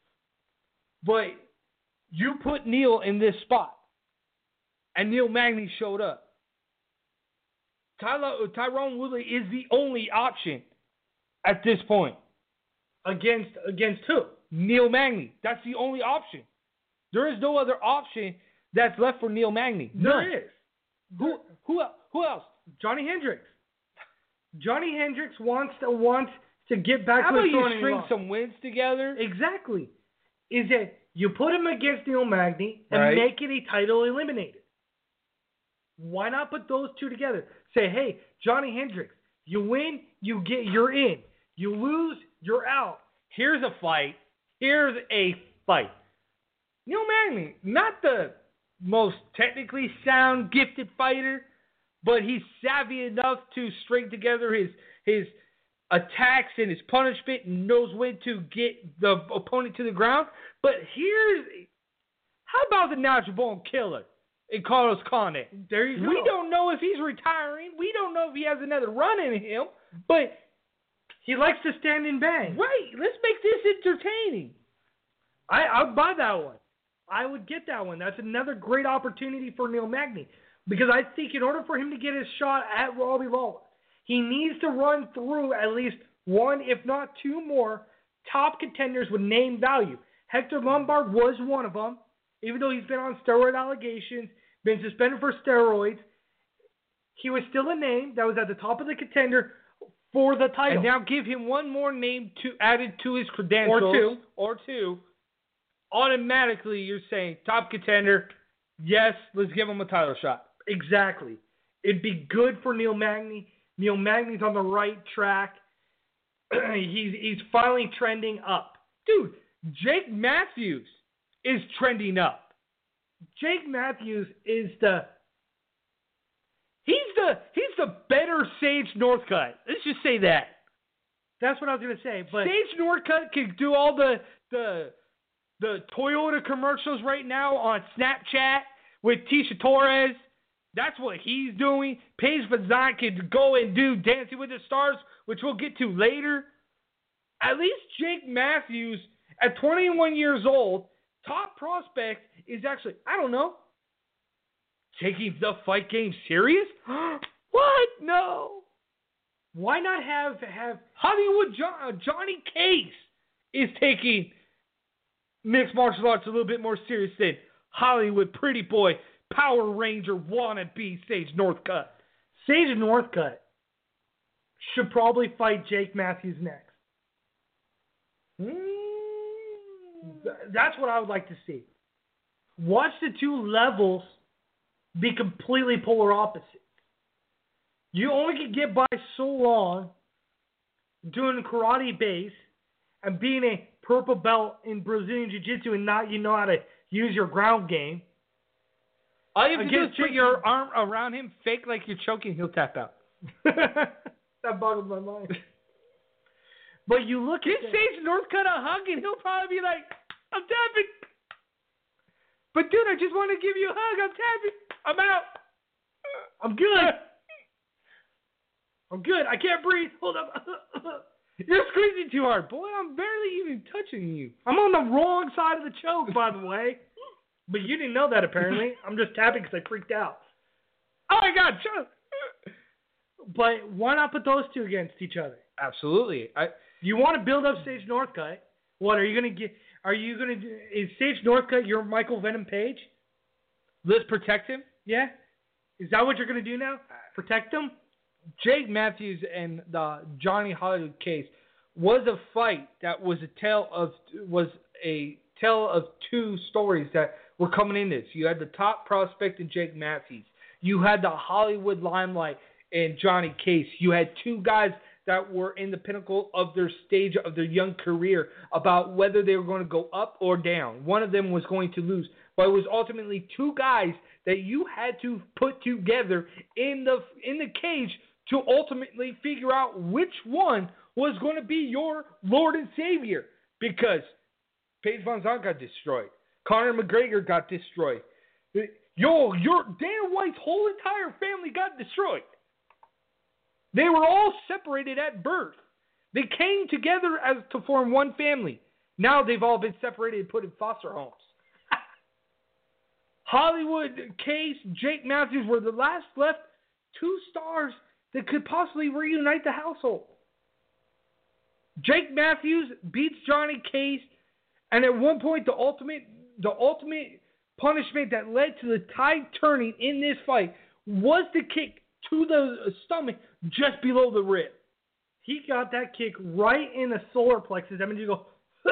But you put Neil in this spot, and Neil Magny showed up. Tyler, Tyrone Woodley is the only option at this point. Against against who? Neil Magny. That's the only option. There is no other option that's left for Neil Magny. None. There is. Who who el- who else? Johnny Hendricks. Johnny Hendricks wants to wants to get back How to about his you throwing string loss. some wins together? Exactly. Is that you put him against Neil Magny and Right. make it a title eliminator. Why not put those two together? Say, hey, Johnny Hendricks, you win, you get, you're in. You lose, you're out. Here's a fight. Here's a fight. Neil Magny, not the most technically sound, gifted fighter, but he's savvy enough to string together his his attacks and his punishment and knows when to get the opponent to the ground. But here's, how about the natural born killer in Carlos Condit? There you go. We don't know if he's retiring. We don't know if he has another run in him. But He likes to stand and bang. right, let's make this entertaining. I I would buy that one. I would get that one. That's another great opportunity for Neil Magny. Because I think in order for him to get his shot at Robbie Lawler, he needs to run through at least one, if not two more, top contenders with name value. Hector Lombard was one of them, even though he's been on steroid allegations, been suspended for steroids. He was still a name that was at the top of the contender for the title. And now give him one more name to added to his credentials. Or two. Or two. Automatically, you're saying top contender. Yes, let's give him a title shot. Exactly. It'd be good for Neil Magny. Neil Magny's on the right track. he's he's finally trending up. Dude, Jake Matthews is trending up. Jake Matthews is the He's the he's the better Sage Northcutt. Let's just say that. that's what I was gonna say. But Sage Northcutt can do all the the the Toyota commercials right now on Snapchat with Tisha Torres. That's what he's doing. Paige Van could go and do Dancing with the Stars, which we'll get to later. At least Jake Matthews, at twenty-one years old, top prospect, is actually, I don't know, taking the fight game serious? What? No. why not have have Hollywood jo- Johnny Case is taking mixed martial arts a little bit more serious than Hollywood pretty boy, Power Ranger wannabe Sage Northcutt. Sage Northcutt should probably fight Jake Matthews next. Th- That's what I would like to see. Watch the two levels be completely polar opposites. You only can get by so long doing karate base and being a purple belt in Brazilian Jiu-Jitsu and not you know how to use your ground game. All you have to do is Against put Jake- your arm around him, fake like you're choking, he'll tap out. That boggles my mind. But you look Give at Sage Northcutt a hug, and he'll probably be like, I'm tapping. But, dude, I just want to give you a hug. I'm tapping. I'm out. I'm good. I'm good. I can't breathe. Hold up. You're squeezing too hard. Boy, I'm barely even touching you. I'm on the wrong side of the choke, by the way. But you didn't know that, apparently. I'm just tapping because I freaked out. Oh, my God. Shut up. But why not put those two against each other? Absolutely. I. You want to build up Sage Northcutt. What, are you going to get? Are you going to do? Is Sage Northcutt your Michael Venom Page? Let's protect him. Yeah? Is that what you're going to do now? Protect him? Jake Matthews and the Johnny Hollywood case was a fight that was a tale of was a tale of two stories that were coming in this. You had the top prospect in Jake Matthews. You had the Hollywood limelight in Johnny Case. You had two guys that were in the pinnacle of their stage of their young career about whether they were going to go up or down. One of them was going to lose, but it was ultimately two guys that you had to put together in the in the cage to ultimately figure out which one was going to be your Lord and Savior. Because Paige Van Zandt got destroyed. Conor McGregor got destroyed. Yo, your Dana White's whole entire family got destroyed. They were all separated at birth. They came together as to form one family. Now they've all been separated and put in foster homes. Hollywood Case, Jake Matthews were the last left two stars that could possibly reunite the household. Jake Matthews beats Johnny Case, and at one point the ultimate the ultimate punishment that led to the tide turning in this fight was the kick to the stomach just below the rib. He got that kick right in the solar plexus. I mean, you go,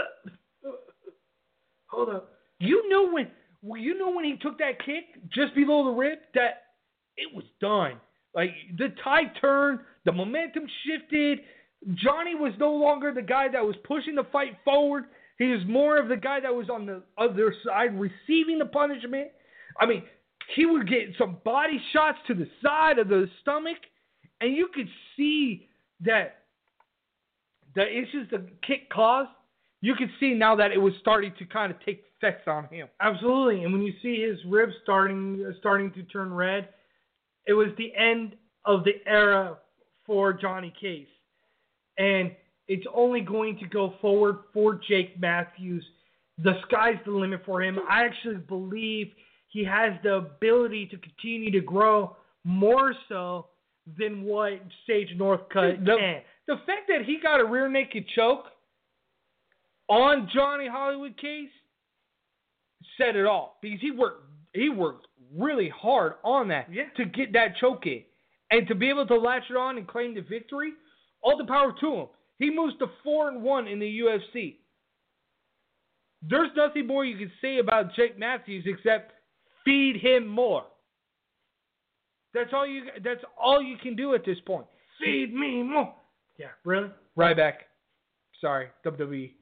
hold up. You know when you know when he took that kick just below the rib that it was done. Like the tide turned, the momentum shifted. Johnny was no longer the guy that was pushing the fight forward. He was more of the guy that was on the other side receiving the punishment. I mean, he would get some body shots to the side of the stomach, and you could see that the issues the kick caused, you could see now that it was starting to kind of take effects on him. Absolutely. And when you see his ribs starting starting to turn red, it was the end of the era for Johnny Case. And it's only going to go forward for Jake Matthews. The sky's the limit for him. I actually believe he has the ability to continue to grow more so than what Sage Northcutt the, can. The fact that he got a rear naked choke on Johnny Hollywood Case said it all. Because he worked he worked really hard on that yeah. to get that choke in. And to be able to latch it on and claim the victory, all the power to him. He moves to four and one in the U F C. There's nothing more you can say about Jake Matthews except feed him more. That's all you. That's all you can do at this point. Feed me more. Yeah, really? Right back. Sorry, W W E.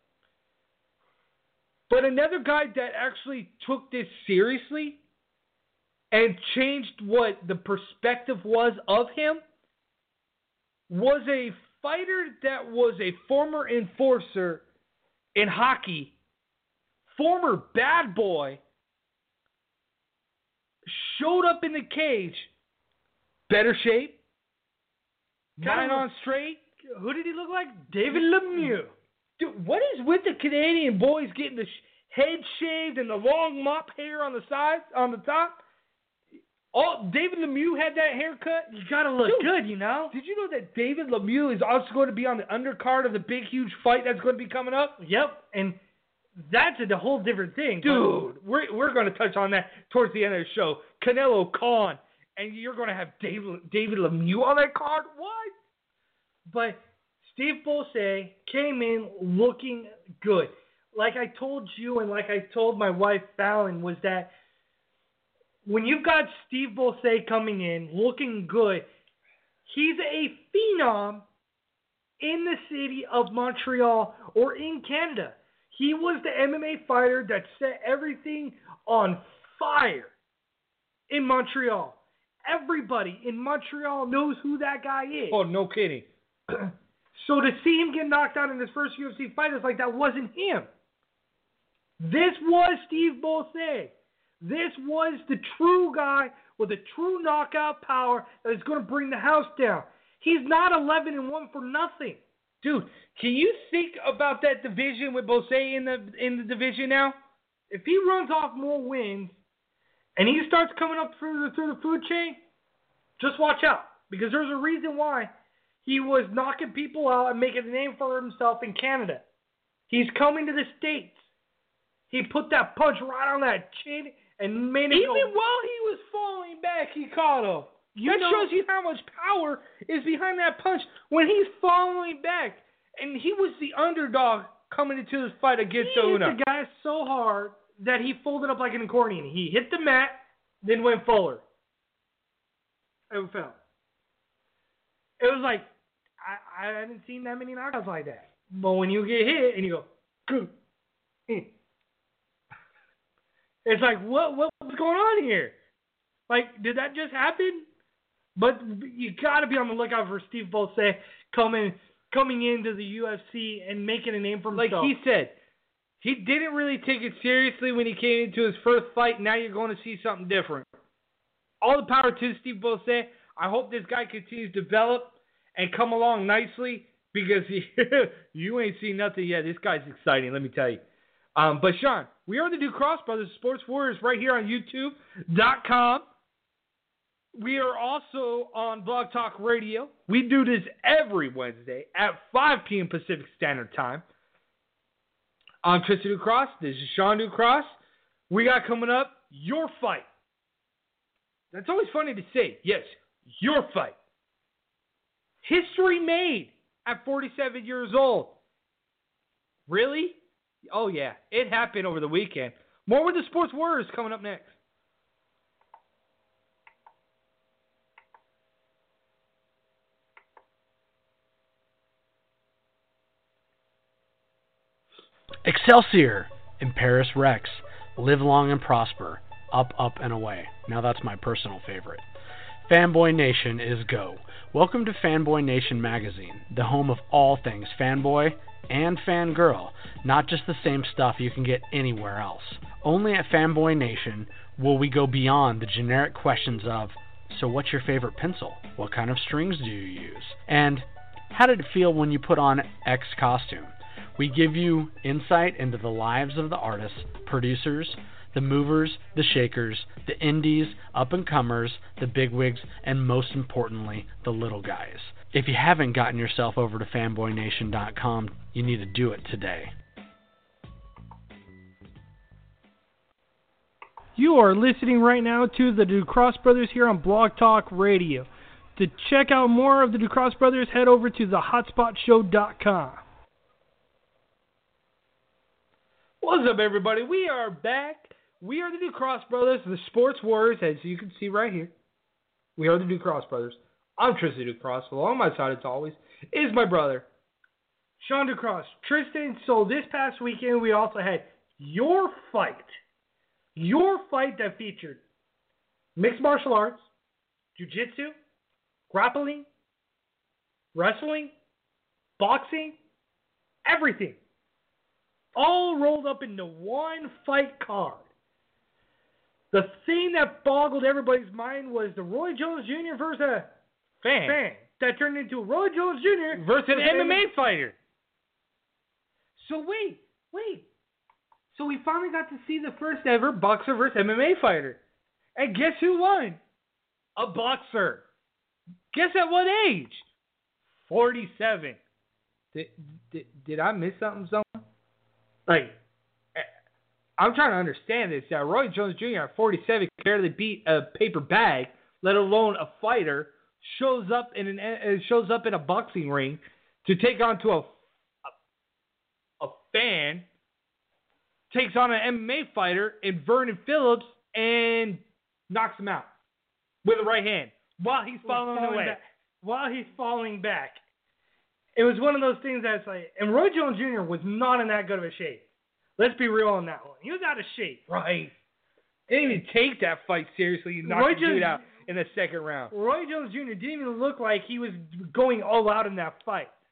But another guy that actually took this seriously and changed what the perspective was of him was a fighter that was a former enforcer in hockey, former bad boy, showed up in the cage, better shape, nine on straight. Who did he look like? David Lemieux. Dude, what is with the Canadian boys getting the head shaved and the long mop hair on the sides, on the top? All David Lemieux had that haircut. You gotta look Dude, good, you know. Did you know that David Lemieux is also going to be on the undercard of the big, huge fight that's going to be coming up? Yep, and that's a whole different thing. Dude, we're we're going to touch on that towards the end of the show. Canelo Khan, and you're going to have David David Lemieux on that card? What? But Steve Bosse came in looking good. Like I told you and like I told my wife Fallon was that when you've got Steve Bosse coming in looking good, he's a phenom in the city of Montreal or in Canada. He was the M M A fighter that set everything on fire in Montreal. Everybody in Montreal knows who that guy is. Oh, no kidding. So to see him get knocked out in his first U F C fight, it's like that wasn't him. This was Steve Bosse. This was the true guy with a true knockout power that is going to bring the house down. He's not eleven and one for nothing. Dude, can you think about that division with Bosse in the in the division now? If he runs off more wins and he starts coming up through the through the food chain, just watch out. Because there's a reason why he was knocking people out and making a name for himself in Canada. He's coming to the States. He put that punch right on that chin and made it Even go. while he was falling back, he caught him. You that know, shows you how much power is behind that punch when he's falling back. And he was the underdog coming into this fight against he hit Una. the guy so hard that he folded up like an accordion. He hit the mat, then went forward. And fell. It was like, I, I hadn't seen that many knockouts like that. But when you get hit and you go, Goo. It's like, what what's going on here? Like, did that just happen? But you got to be on the lookout for Steve Bosse coming coming into the U F C and making a name for himself. Like he said, he didn't really take it seriously when he came into his first fight. Now you're going to see something different. All the power to Steve Bosse. I hope this guy continues to develop and come along nicely because he, you ain't seen nothing yet. This guy's exciting, let me tell you. Um, but, Sean, we are the Duke Cross Brothers Sports Warriors right here on YouTube dot com. We are also on Blog Talk Radio. We do this every Wednesday at five p.m. Pacific Standard Time. I'm Tristan Ducross. This is Sean Ducross. We got coming up your fight. That's always funny to say. Yes, your fight. History made at forty-seven years old. Really? Oh, yeah. It happened over the weekend. More with the Sports Warriors coming up next. Excelsior in Paris Rex. Live long and prosper. Up, up, and away. Now that's my personal favorite. Fanboy Nation is go. Welcome to Fanboy Nation Magazine, the home of all things fanboy and fangirl, not just the same stuff you can get anywhere else. Only at Fanboy Nation will we go beyond the generic questions of, so what's your favorite pencil? What kind of strings do you use? And how did it feel when you put on X costume? We give you insight into the lives of the artists, producers, the movers, the shakers, the indies, up-and-comers, the bigwigs, and most importantly, the little guys. If you haven't gotten yourself over to fanboy nation dot com, you need to do it today. You are listening right now to the Ducross Brothers here on Blog Talk Radio. To check out more of the Ducross Brothers, head over to the hotspot show dot com. What's up, everybody? We are back. We are the Ducross Brothers, the Sports Warriors, as you can see right here. We are the Ducross Brothers. I'm Tristan Ducross. Along my side, as always, is my brother, Sean Ducross. Tristan, so this past weekend, we also had your fight. Your fight that featured mixed martial arts, jiu-jitsu, grappling, wrestling, boxing, everything. All rolled up into one fight card. The thing that boggled everybody's mind was the Roy Jones Junior versus a fan. fan that turned into Roy Jones Junior versus an M M A fighter. So wait, wait. So we finally got to see the first ever boxer versus M M A fighter. And guess who won? A boxer. Guess at what age? forty-seven. Did, did, did I miss something somewhere? Like, I'm trying to understand this. That Roy Jones Junior at forty-seven can barely beat a paper bag, let alone a fighter. Shows up in an uh, shows up in a boxing ring to take on to a, a a fan. Takes on an M M A fighter in Vernon Phillips and knocks him out with a right hand while he's falling, falling away. Back. While he's falling back. It was one of those things that's like, and Roy Jones Junior was not in that good of a shape. Let's be real on that one. He was out of shape. Right. Didn't even take that fight seriously. You knocked Roy the dude Jones, out in the second round. Roy Jones Junior didn't even look like he was going all out in that fight.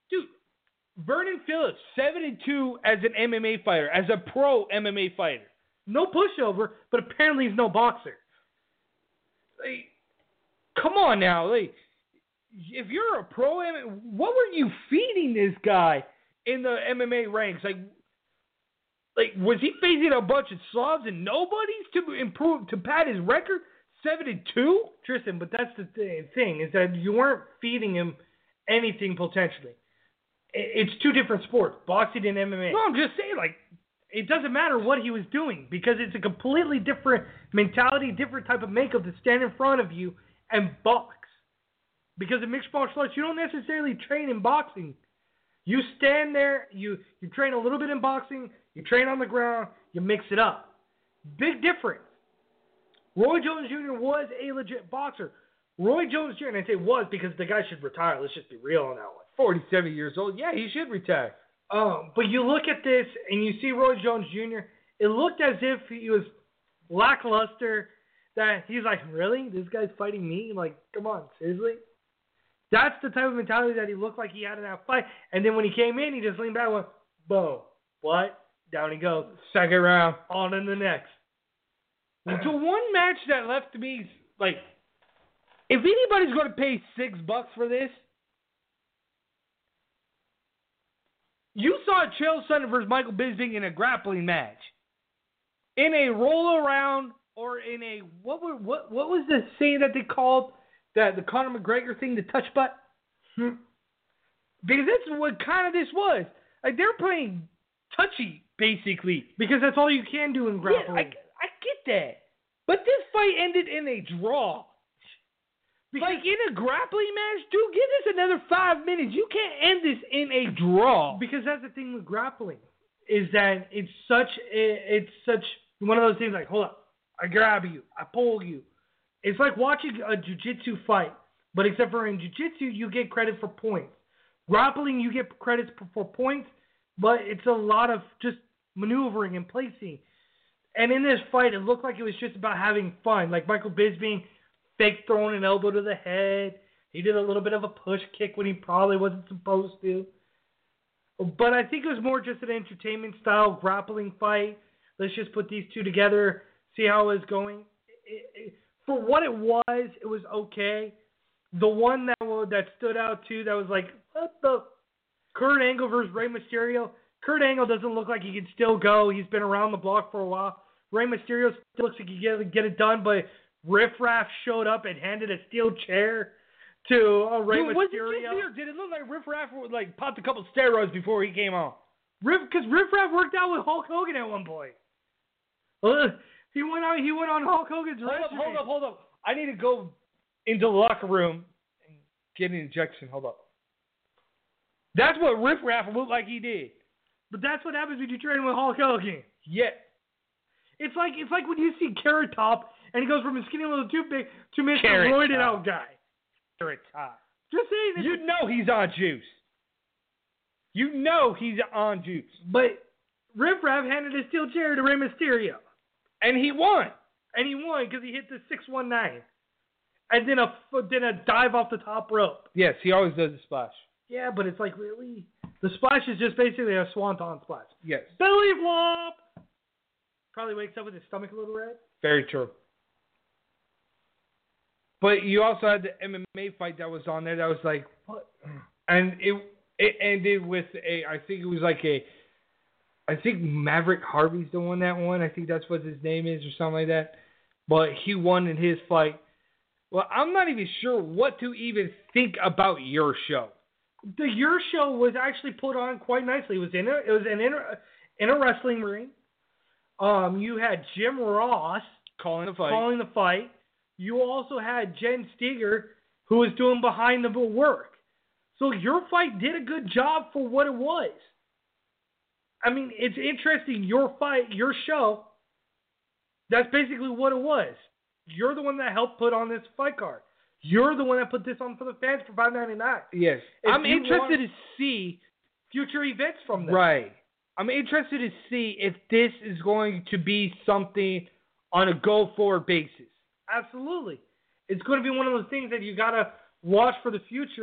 Dude, Vernon Phillips, seven and two as an M M A fighter, as a pro M M A fighter. No pushover, but apparently he's no boxer. Like, come on now. Like, if you're a pro M M A, what were you feeding this guy in the M M A ranks? Like, like was he facing a bunch of slobs and nobodies to improve, to pad his record? seven and two? Tristan, but that's the thing, is that you weren't feeding him anything potentially. It's two different sports, boxing and M M A. No, I'm just saying, like, it doesn't matter what he was doing because it's a completely different mentality, different type of makeup to stand in front of you and box. Because in mixed martial arts, you don't necessarily train in boxing. You stand there, you, you train a little bit in boxing, you train on the ground, you mix it up. Big difference. Roy Jones Junior was a legit boxer. Roy Jones Junior, and I say was because the guy should retire. Let's just be real on that one. forty-seven years old. Yeah, he should retire. Um, but you look at this and you see Roy Jones Junior, it looked as if he was lackluster, that he's like, really? This guy's fighting me? Like, come on, seriously? That's the type of mentality that he looked like he had in that fight. And then when he came in, he just leaned back and went, boom. What? Down he goes. Second round. On in the next. So one match that left me, like, if anybody's going to pay six bucks for this, you saw Chael Sonnen versus Michael Bisping in a grappling match. In a roll around or in a, what were, what what was the saying that they called that the Conor McGregor thing, the touch butt? Hmm. Because that's what kind of this was. Like, they're playing touchy, basically. Because that's all you can do in grappling. Yeah, I, I get that. But this fight ended in a draw. Because like, in a grappling match, dude, give this another five minutes. You can't end this in a draw. Because that's the thing with grappling, is that it's such a, it's such one of those things like, hold up, I grab you, I pull you. It's like watching a jiu-jitsu fight, but except for in jiu-jitsu, you get credit for points. Grappling, you get credits for points, but it's a lot of just maneuvering and placing. And in this fight, it looked like it was just about having fun. Like Michael Bisping fake throwing an elbow to the head. He did a little bit of a push kick when he probably wasn't supposed to. But I think it was more just an entertainment-style grappling fight. Let's just put these two together, see how it was going. It, it, for what it was, it was okay. The one that that stood out, too, that was like, what the? Kurt Angle versus Rey Mysterio. Kurt Angle doesn't look like he can still go. He's been around the block for a while. Rey Mysterio still looks like he can get, get it done, but Riff Raff showed up and handed a steel chair to uh, Rey Dude, Mysterio. Was it just weird? Did it look like Riff Raff like popped a couple steroids before he came on? Riff, because Riff Raff worked out with Hulk Hogan at one point. Uh, he went on. He went on Hulk Hogan's hold resume. up, hold up, hold up. I need to go into the locker room and get an injection. Hold up. That's what Riff Raff looked like he did. But that's what happens when you train with Hulk Hogan. Yeah. It's like it's like when you see Carrot Top and he goes from a skinny little toothpick to Mister Carrot roided Top. out guy. Carrot Top. Just saying. You know he's on juice. You know he's on juice. But Riff Raff handed a steel chair to Rey Mysterio. And he won. And he won because he hit the six one nine. And then a, then a dive off the top rope. Yes, he always does a splash. Yeah, but it's like, really? The splash is just basically a swanton splash. Yes. Belly flop! Probably wakes up with his stomach a little red. Very true. But you also had the M M A fight that was on there that was like, what? And it it ended with a, I think it was like a, I think Maverick Harvey's the one that won. I think that's what his name is or something like that. But he won in his fight. Well, I'm not even sure what to even think about your show. The Your Show was actually put on quite nicely. It was in a, it was in a, in a wrestling ring. Um, you had Jim Ross calling the fight. Calling the fight. You also had Jen Steger, who was doing behind the work. So your fight did a good job for what it was. I mean, it's interesting. Your fight, your show. That's basically what it was. You're the one that helped put on this fight card. You're the one that put this on for the fans for five ninety-nine. Yes. If I'm interested want to see future events from them. Right. I'm interested to see if this is going to be something on a go-forward basis. Absolutely. It's going to be one of those things that you got to watch for the future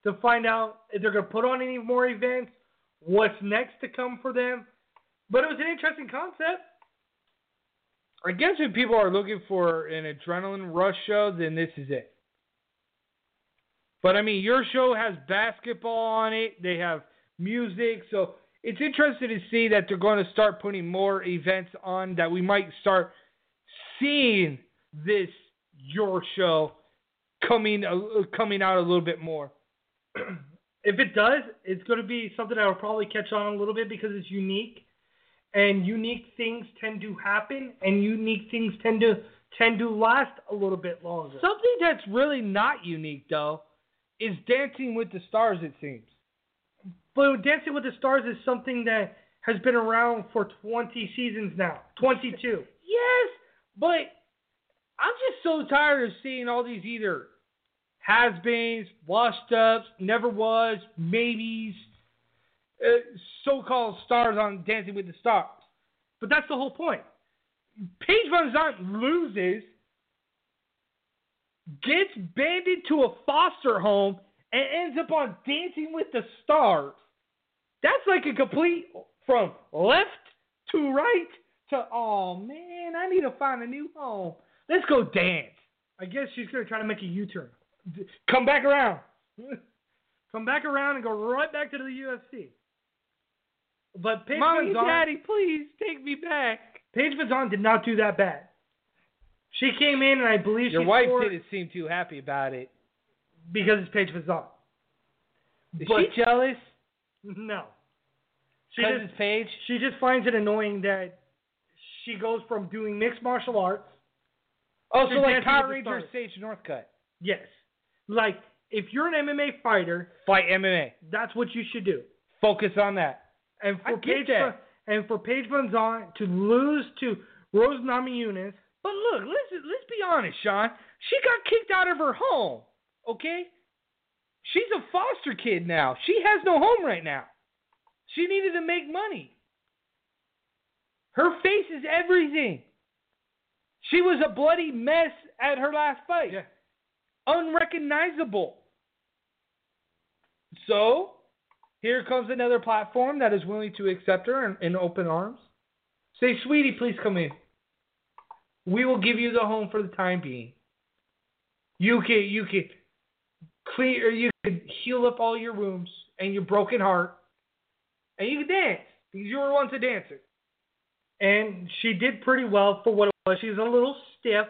to find out if they're going to put on any more events, what's next to come for them. But it was an interesting concept. I guess if people are looking for an adrenaline rush show, then this is it. But, I mean, your show has basketball on it. They have music. So it's interesting to see that they're going to start putting more events on, that we might start seeing this your show coming uh, coming out a little bit more. If it does, it's going to be something that will probably catch on a little bit because it's unique. And unique things tend to happen, and unique things tend to tend to last a little bit longer. Something that's really not unique, though, is Dancing with the Stars, it seems. But Dancing with the Stars is something that has been around for twenty seasons now. twenty-two. Yes, but I'm just so tired of seeing all these either has-beens, washed-ups, never was, maybes, Uh, so-called stars on Dancing with the Stars. But that's the whole point. Paige Van Zandt loses, gets banded to a foster home, and ends up on Dancing with the Stars. That's like a complete from left to right to, oh, man, I need to find a new home. Let's go dance. I guess she's going to try to make a U-turn. Come back around. Come back around and go right back to the U F C. But Paige Mommy, Van Zandt, Daddy, please take me back. Paige Van Zandt did not do that bad. She came in, and I believe Your she wife scored didn't seem too happy about it. because it's Paige Van Zandt. Is But- she jealous? No. She Because just, it's Paige? she just finds it annoying that she goes from doing mixed martial arts. Oh, to so like Dancing Power with the Rangers Stars. Sage Northcutt. Yes. Like, if you're an M M A fighter, Fight M M A. that's what you should do. Focus on that. And I for get Paige that. Van, and for Paige Van Zandt to lose to Rose Namajunas, But look, let's let's be honest, Sean. She got kicked out of her home. Okay? She's a foster kid now. She has no home right now. She needed to make money. Her face is everything. She was a bloody mess at her last fight. Yeah. Unrecognizable. So, here comes another platform that is willing to accept her in, in open arms. Say, sweetie, please come in. We will give you the home for the time being. You can you can clear, you can heal up all your wounds and your broken heart, and you can dance because you were once a dancer. and she did pretty well for what it was. She's a little stiff,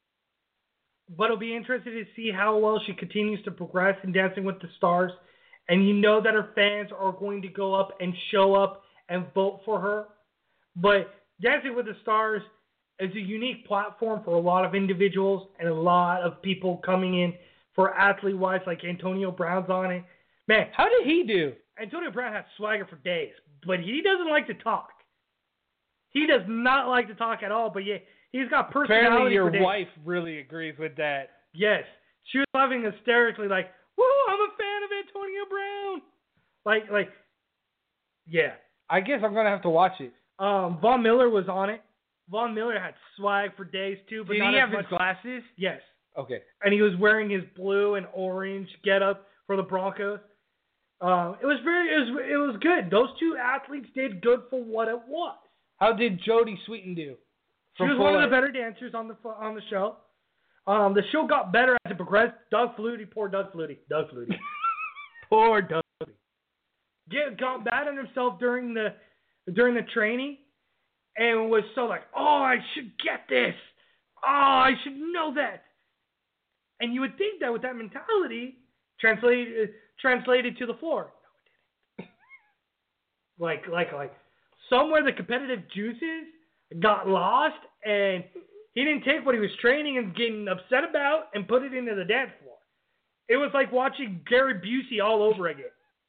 but it'll be interesting to see how well she continues to progress in Dancing with the Stars. And you know that her fans are going to go up and show up and vote for her. But Dancing with the Stars is a unique platform for a lot of individuals and a lot of people coming in for athlete-wise, like Antonio Brown's on it. Man, How did he do? Antonio Brown has swagger for days, but he doesn't like to talk. He does not like to talk at all, but yeah, he's got personality Apparently your for days. wife really agrees with that. Yes. She was laughing hysterically like, woo, I'm a fan of Antonio Brown. Like, like, yeah. I guess I'm going to have to watch it. Um, Von Miller was on it. Von Miller had swag for days too, but Did not he as have his much. glasses? Yes. Okay. And he was wearing his blue and orange getup for the Broncos. Um, it was very, it was, it was good. Those two athletes did good for what it was. How did Jodie Sweetin do? She From was one of Fuller? the better dancers on the on the show. Um, the show got better as it progressed. Doug Flutie, poor Doug Flutie, Doug Flutie, poor Doug Flutie. Get got bad on himself during the during the training, and was so like, oh, I should get this. Oh, I should know that. And you would think that with that mentality, translated uh, translated to the floor. No, it didn't. like like like somewhere the competitive juices got lost, and he didn't take what he was training and getting upset about and put it into the dance floor. It was like watching Gary Busey all over again.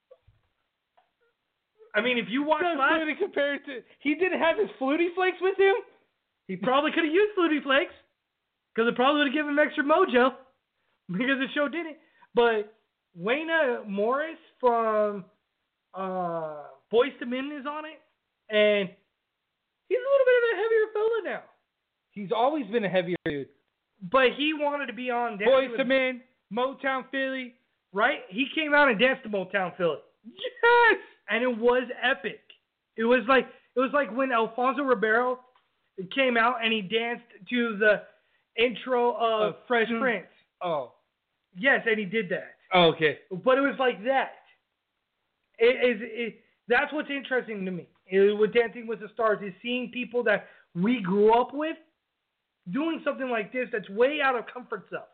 I mean, if you watch Doug last, Flutie compared to, he didn't have his Flutie Flakes with him? he probably could have used Flutie Flakes because it probably would have given him extra mojo because the show didn't. But Wayna Morris from uh, Boyz two Men is on it, and he's a little bit of a heavier fella now. He's always been a heavier dude. But he wanted to be on Dancing Boys with- to Men, Motown Philly, right? He came out and danced to Motown Philly. Yes! And it was epic. It was like it was like when Alfonso Ribeiro came out and he danced to the intro of Uh, Fresh mm. Prince. Oh. Yes, and he did that. Oh, okay. But it was like that. It is. It, that's what's interesting to me it, with Dancing with the Stars is seeing people that we grew up with doing something like this that's way out of comfort zone.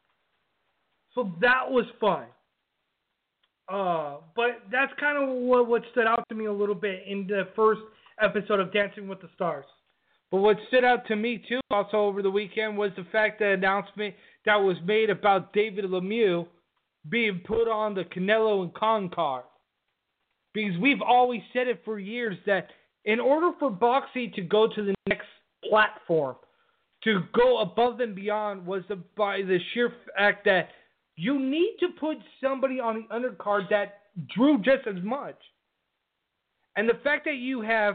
So that was fun. Uh, but that's kind of what, what stood out to me a little bit in the first episode of Dancing with the Stars. But what stood out to me, too, also over the weekend, was the fact that announcement that was made about David Lemieux being put on the Canelo and Khan card. Because we've always said it for years that in order for boxing to go to the next platform, to go above and beyond, was the, by the sheer fact that you need to put somebody on the undercard that drew just as much. And the fact that you have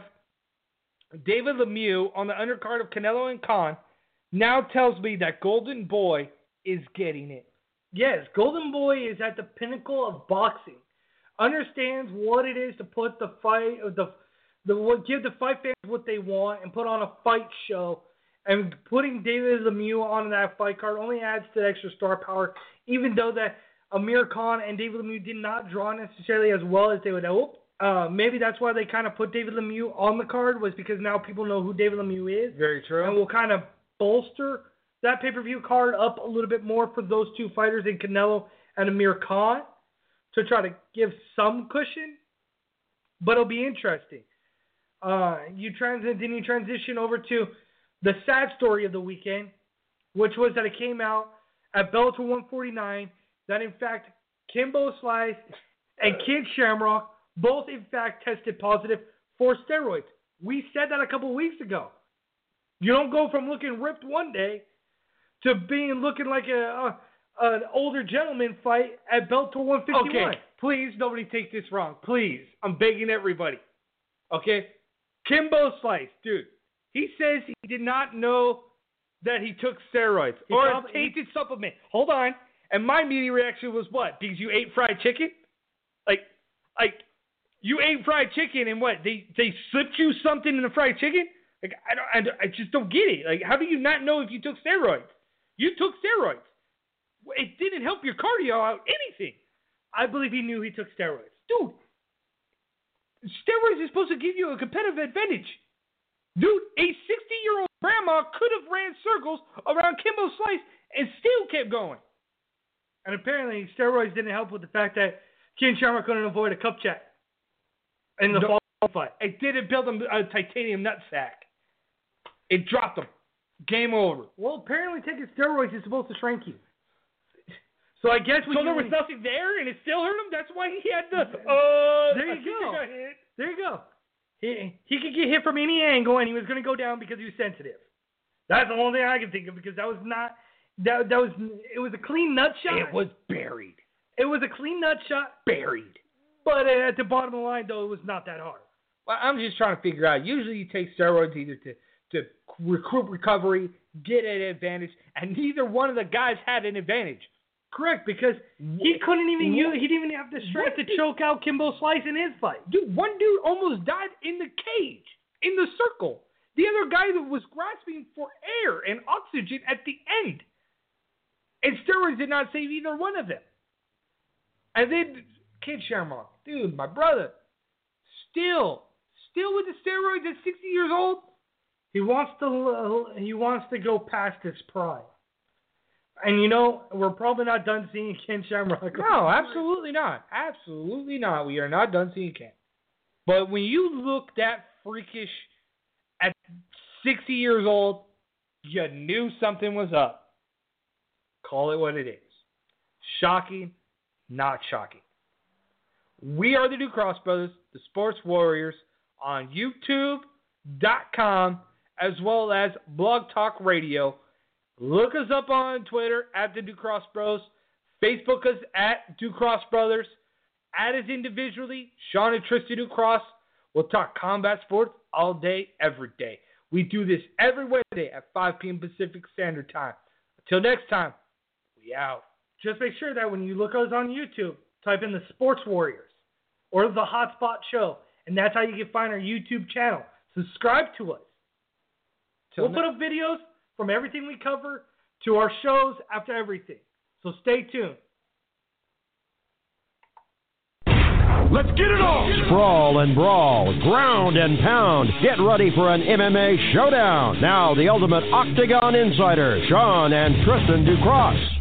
David Lemieux on the undercard of Canelo and Khan now tells me that Golden Boy is getting it. Yes, Golden Boy is at the pinnacle of boxing. Understands what it is to put the fight, the the what give the fight fans what they want and put on a fight show. And putting David Lemieux on that fight card only adds to the extra star power, even though that Amir Khan and David Lemieux did not draw necessarily as well as they would hope. Uh, maybe that's why they kind of put David Lemieux on the card, was because now people know who David Lemieux is. Very true. And will kind of bolster that pay-per-view card up a little bit more for those two fighters in Canelo and Amir Khan to try to give some cushion. But it'll be interesting. Uh, you trans- then you transition over to the sad story of the weekend, which was that it came out at Bellator one forty-nine that, in fact, Kimbo Slice and Ken Shamrock both, in fact, tested positive for steroids. We said that a couple weeks ago. You don't go from looking ripped one day to being looking like a, a an older gentleman fight at Bellator one fifty-one. Okay, please, nobody take this wrong. Please, I'm begging everybody. Okay? Kimbo Slice, dude. He says he did not know that he took steroids He or probably- a tainted supplement. Hold on. And my immediate reaction was what? Because you ate fried chicken? Like, like you ate fried chicken and what? They they slipped you something in the fried chicken? Like, I don't, I, don't- I just don't get it. Like, how do you not know if you took steroids? You took steroids. It didn't help your cardio out anything. I believe he knew he took steroids. Dude, steroids is supposed to give you a competitive advantage. Dude, a sixty-year-old grandma could have ran circles around Kimbo Slice and still kept going. And apparently steroids didn't help with the fact that Ken Shamrock couldn't avoid a cup check in the No. fall fight. It didn't build him a titanium nutsack. It dropped him. Game over. Well, apparently taking steroids is supposed to shrink you. So I guess we So can there was only- nothing there and it still hurt him? That's why he had the, uh... There you I think go. he got hit. There you go. He he could get hit from any angle, and he was going to go down because he was sensitive. That's the only thing I can think of, because that was not that that was it was a clean nut shot. It was buried. It was a clean nut shot, Buried. but at the bottom of the line, though, it was not that hard. Well, I'm just trying to figure out. Usually you take steroids either to, to recruit recovery, get an advantage, and neither one of the guys had an advantage. Correct, because he couldn't even use, he didn't even have the strength to choke out Kimbo Slice in his fight. Dude, one dude almost died in the cage, in the circle. The other guy that was grasping for air and oxygen at the end. And steroids did not save either one of them. And then Ken Shamrock, dude, my brother, still, still with the steroids at sixty years old. He wants to he wants to go past his prime. And you know, we're probably not done seeing Ken Shamrock. No, absolutely not. Absolutely not. We are not done seeing Ken. But when you look that freakish at sixty years old, you knew something was up. Call it what it is. Shocking, not shocking. We are the New Cross Brothers, the Sports Warriors, on YouTube dot com as well as Blog Talk Radio. Look us up on Twitter at the New Cross Bros. Facebook us at New Cross Brothers. Add us individually, Sean and Tristan New Cross. We'll talk combat sports all day, every day. We do this every Wednesday at five p.m. Pacific Standard Time. Until next time, we out. just make sure that when you look us on YouTube, type in the Sports Warriors or the Hotspot Show, and that's how you can find our YouTube channel. Subscribe to us. We'll put up videos from everything we cover to our shows after everything. So stay tuned. Let's get it on! Sprawl and brawl, ground and pound. Get ready for an M M A showdown. Now, the Ultimate Octagon Insider, Sean and Tristan Ducross.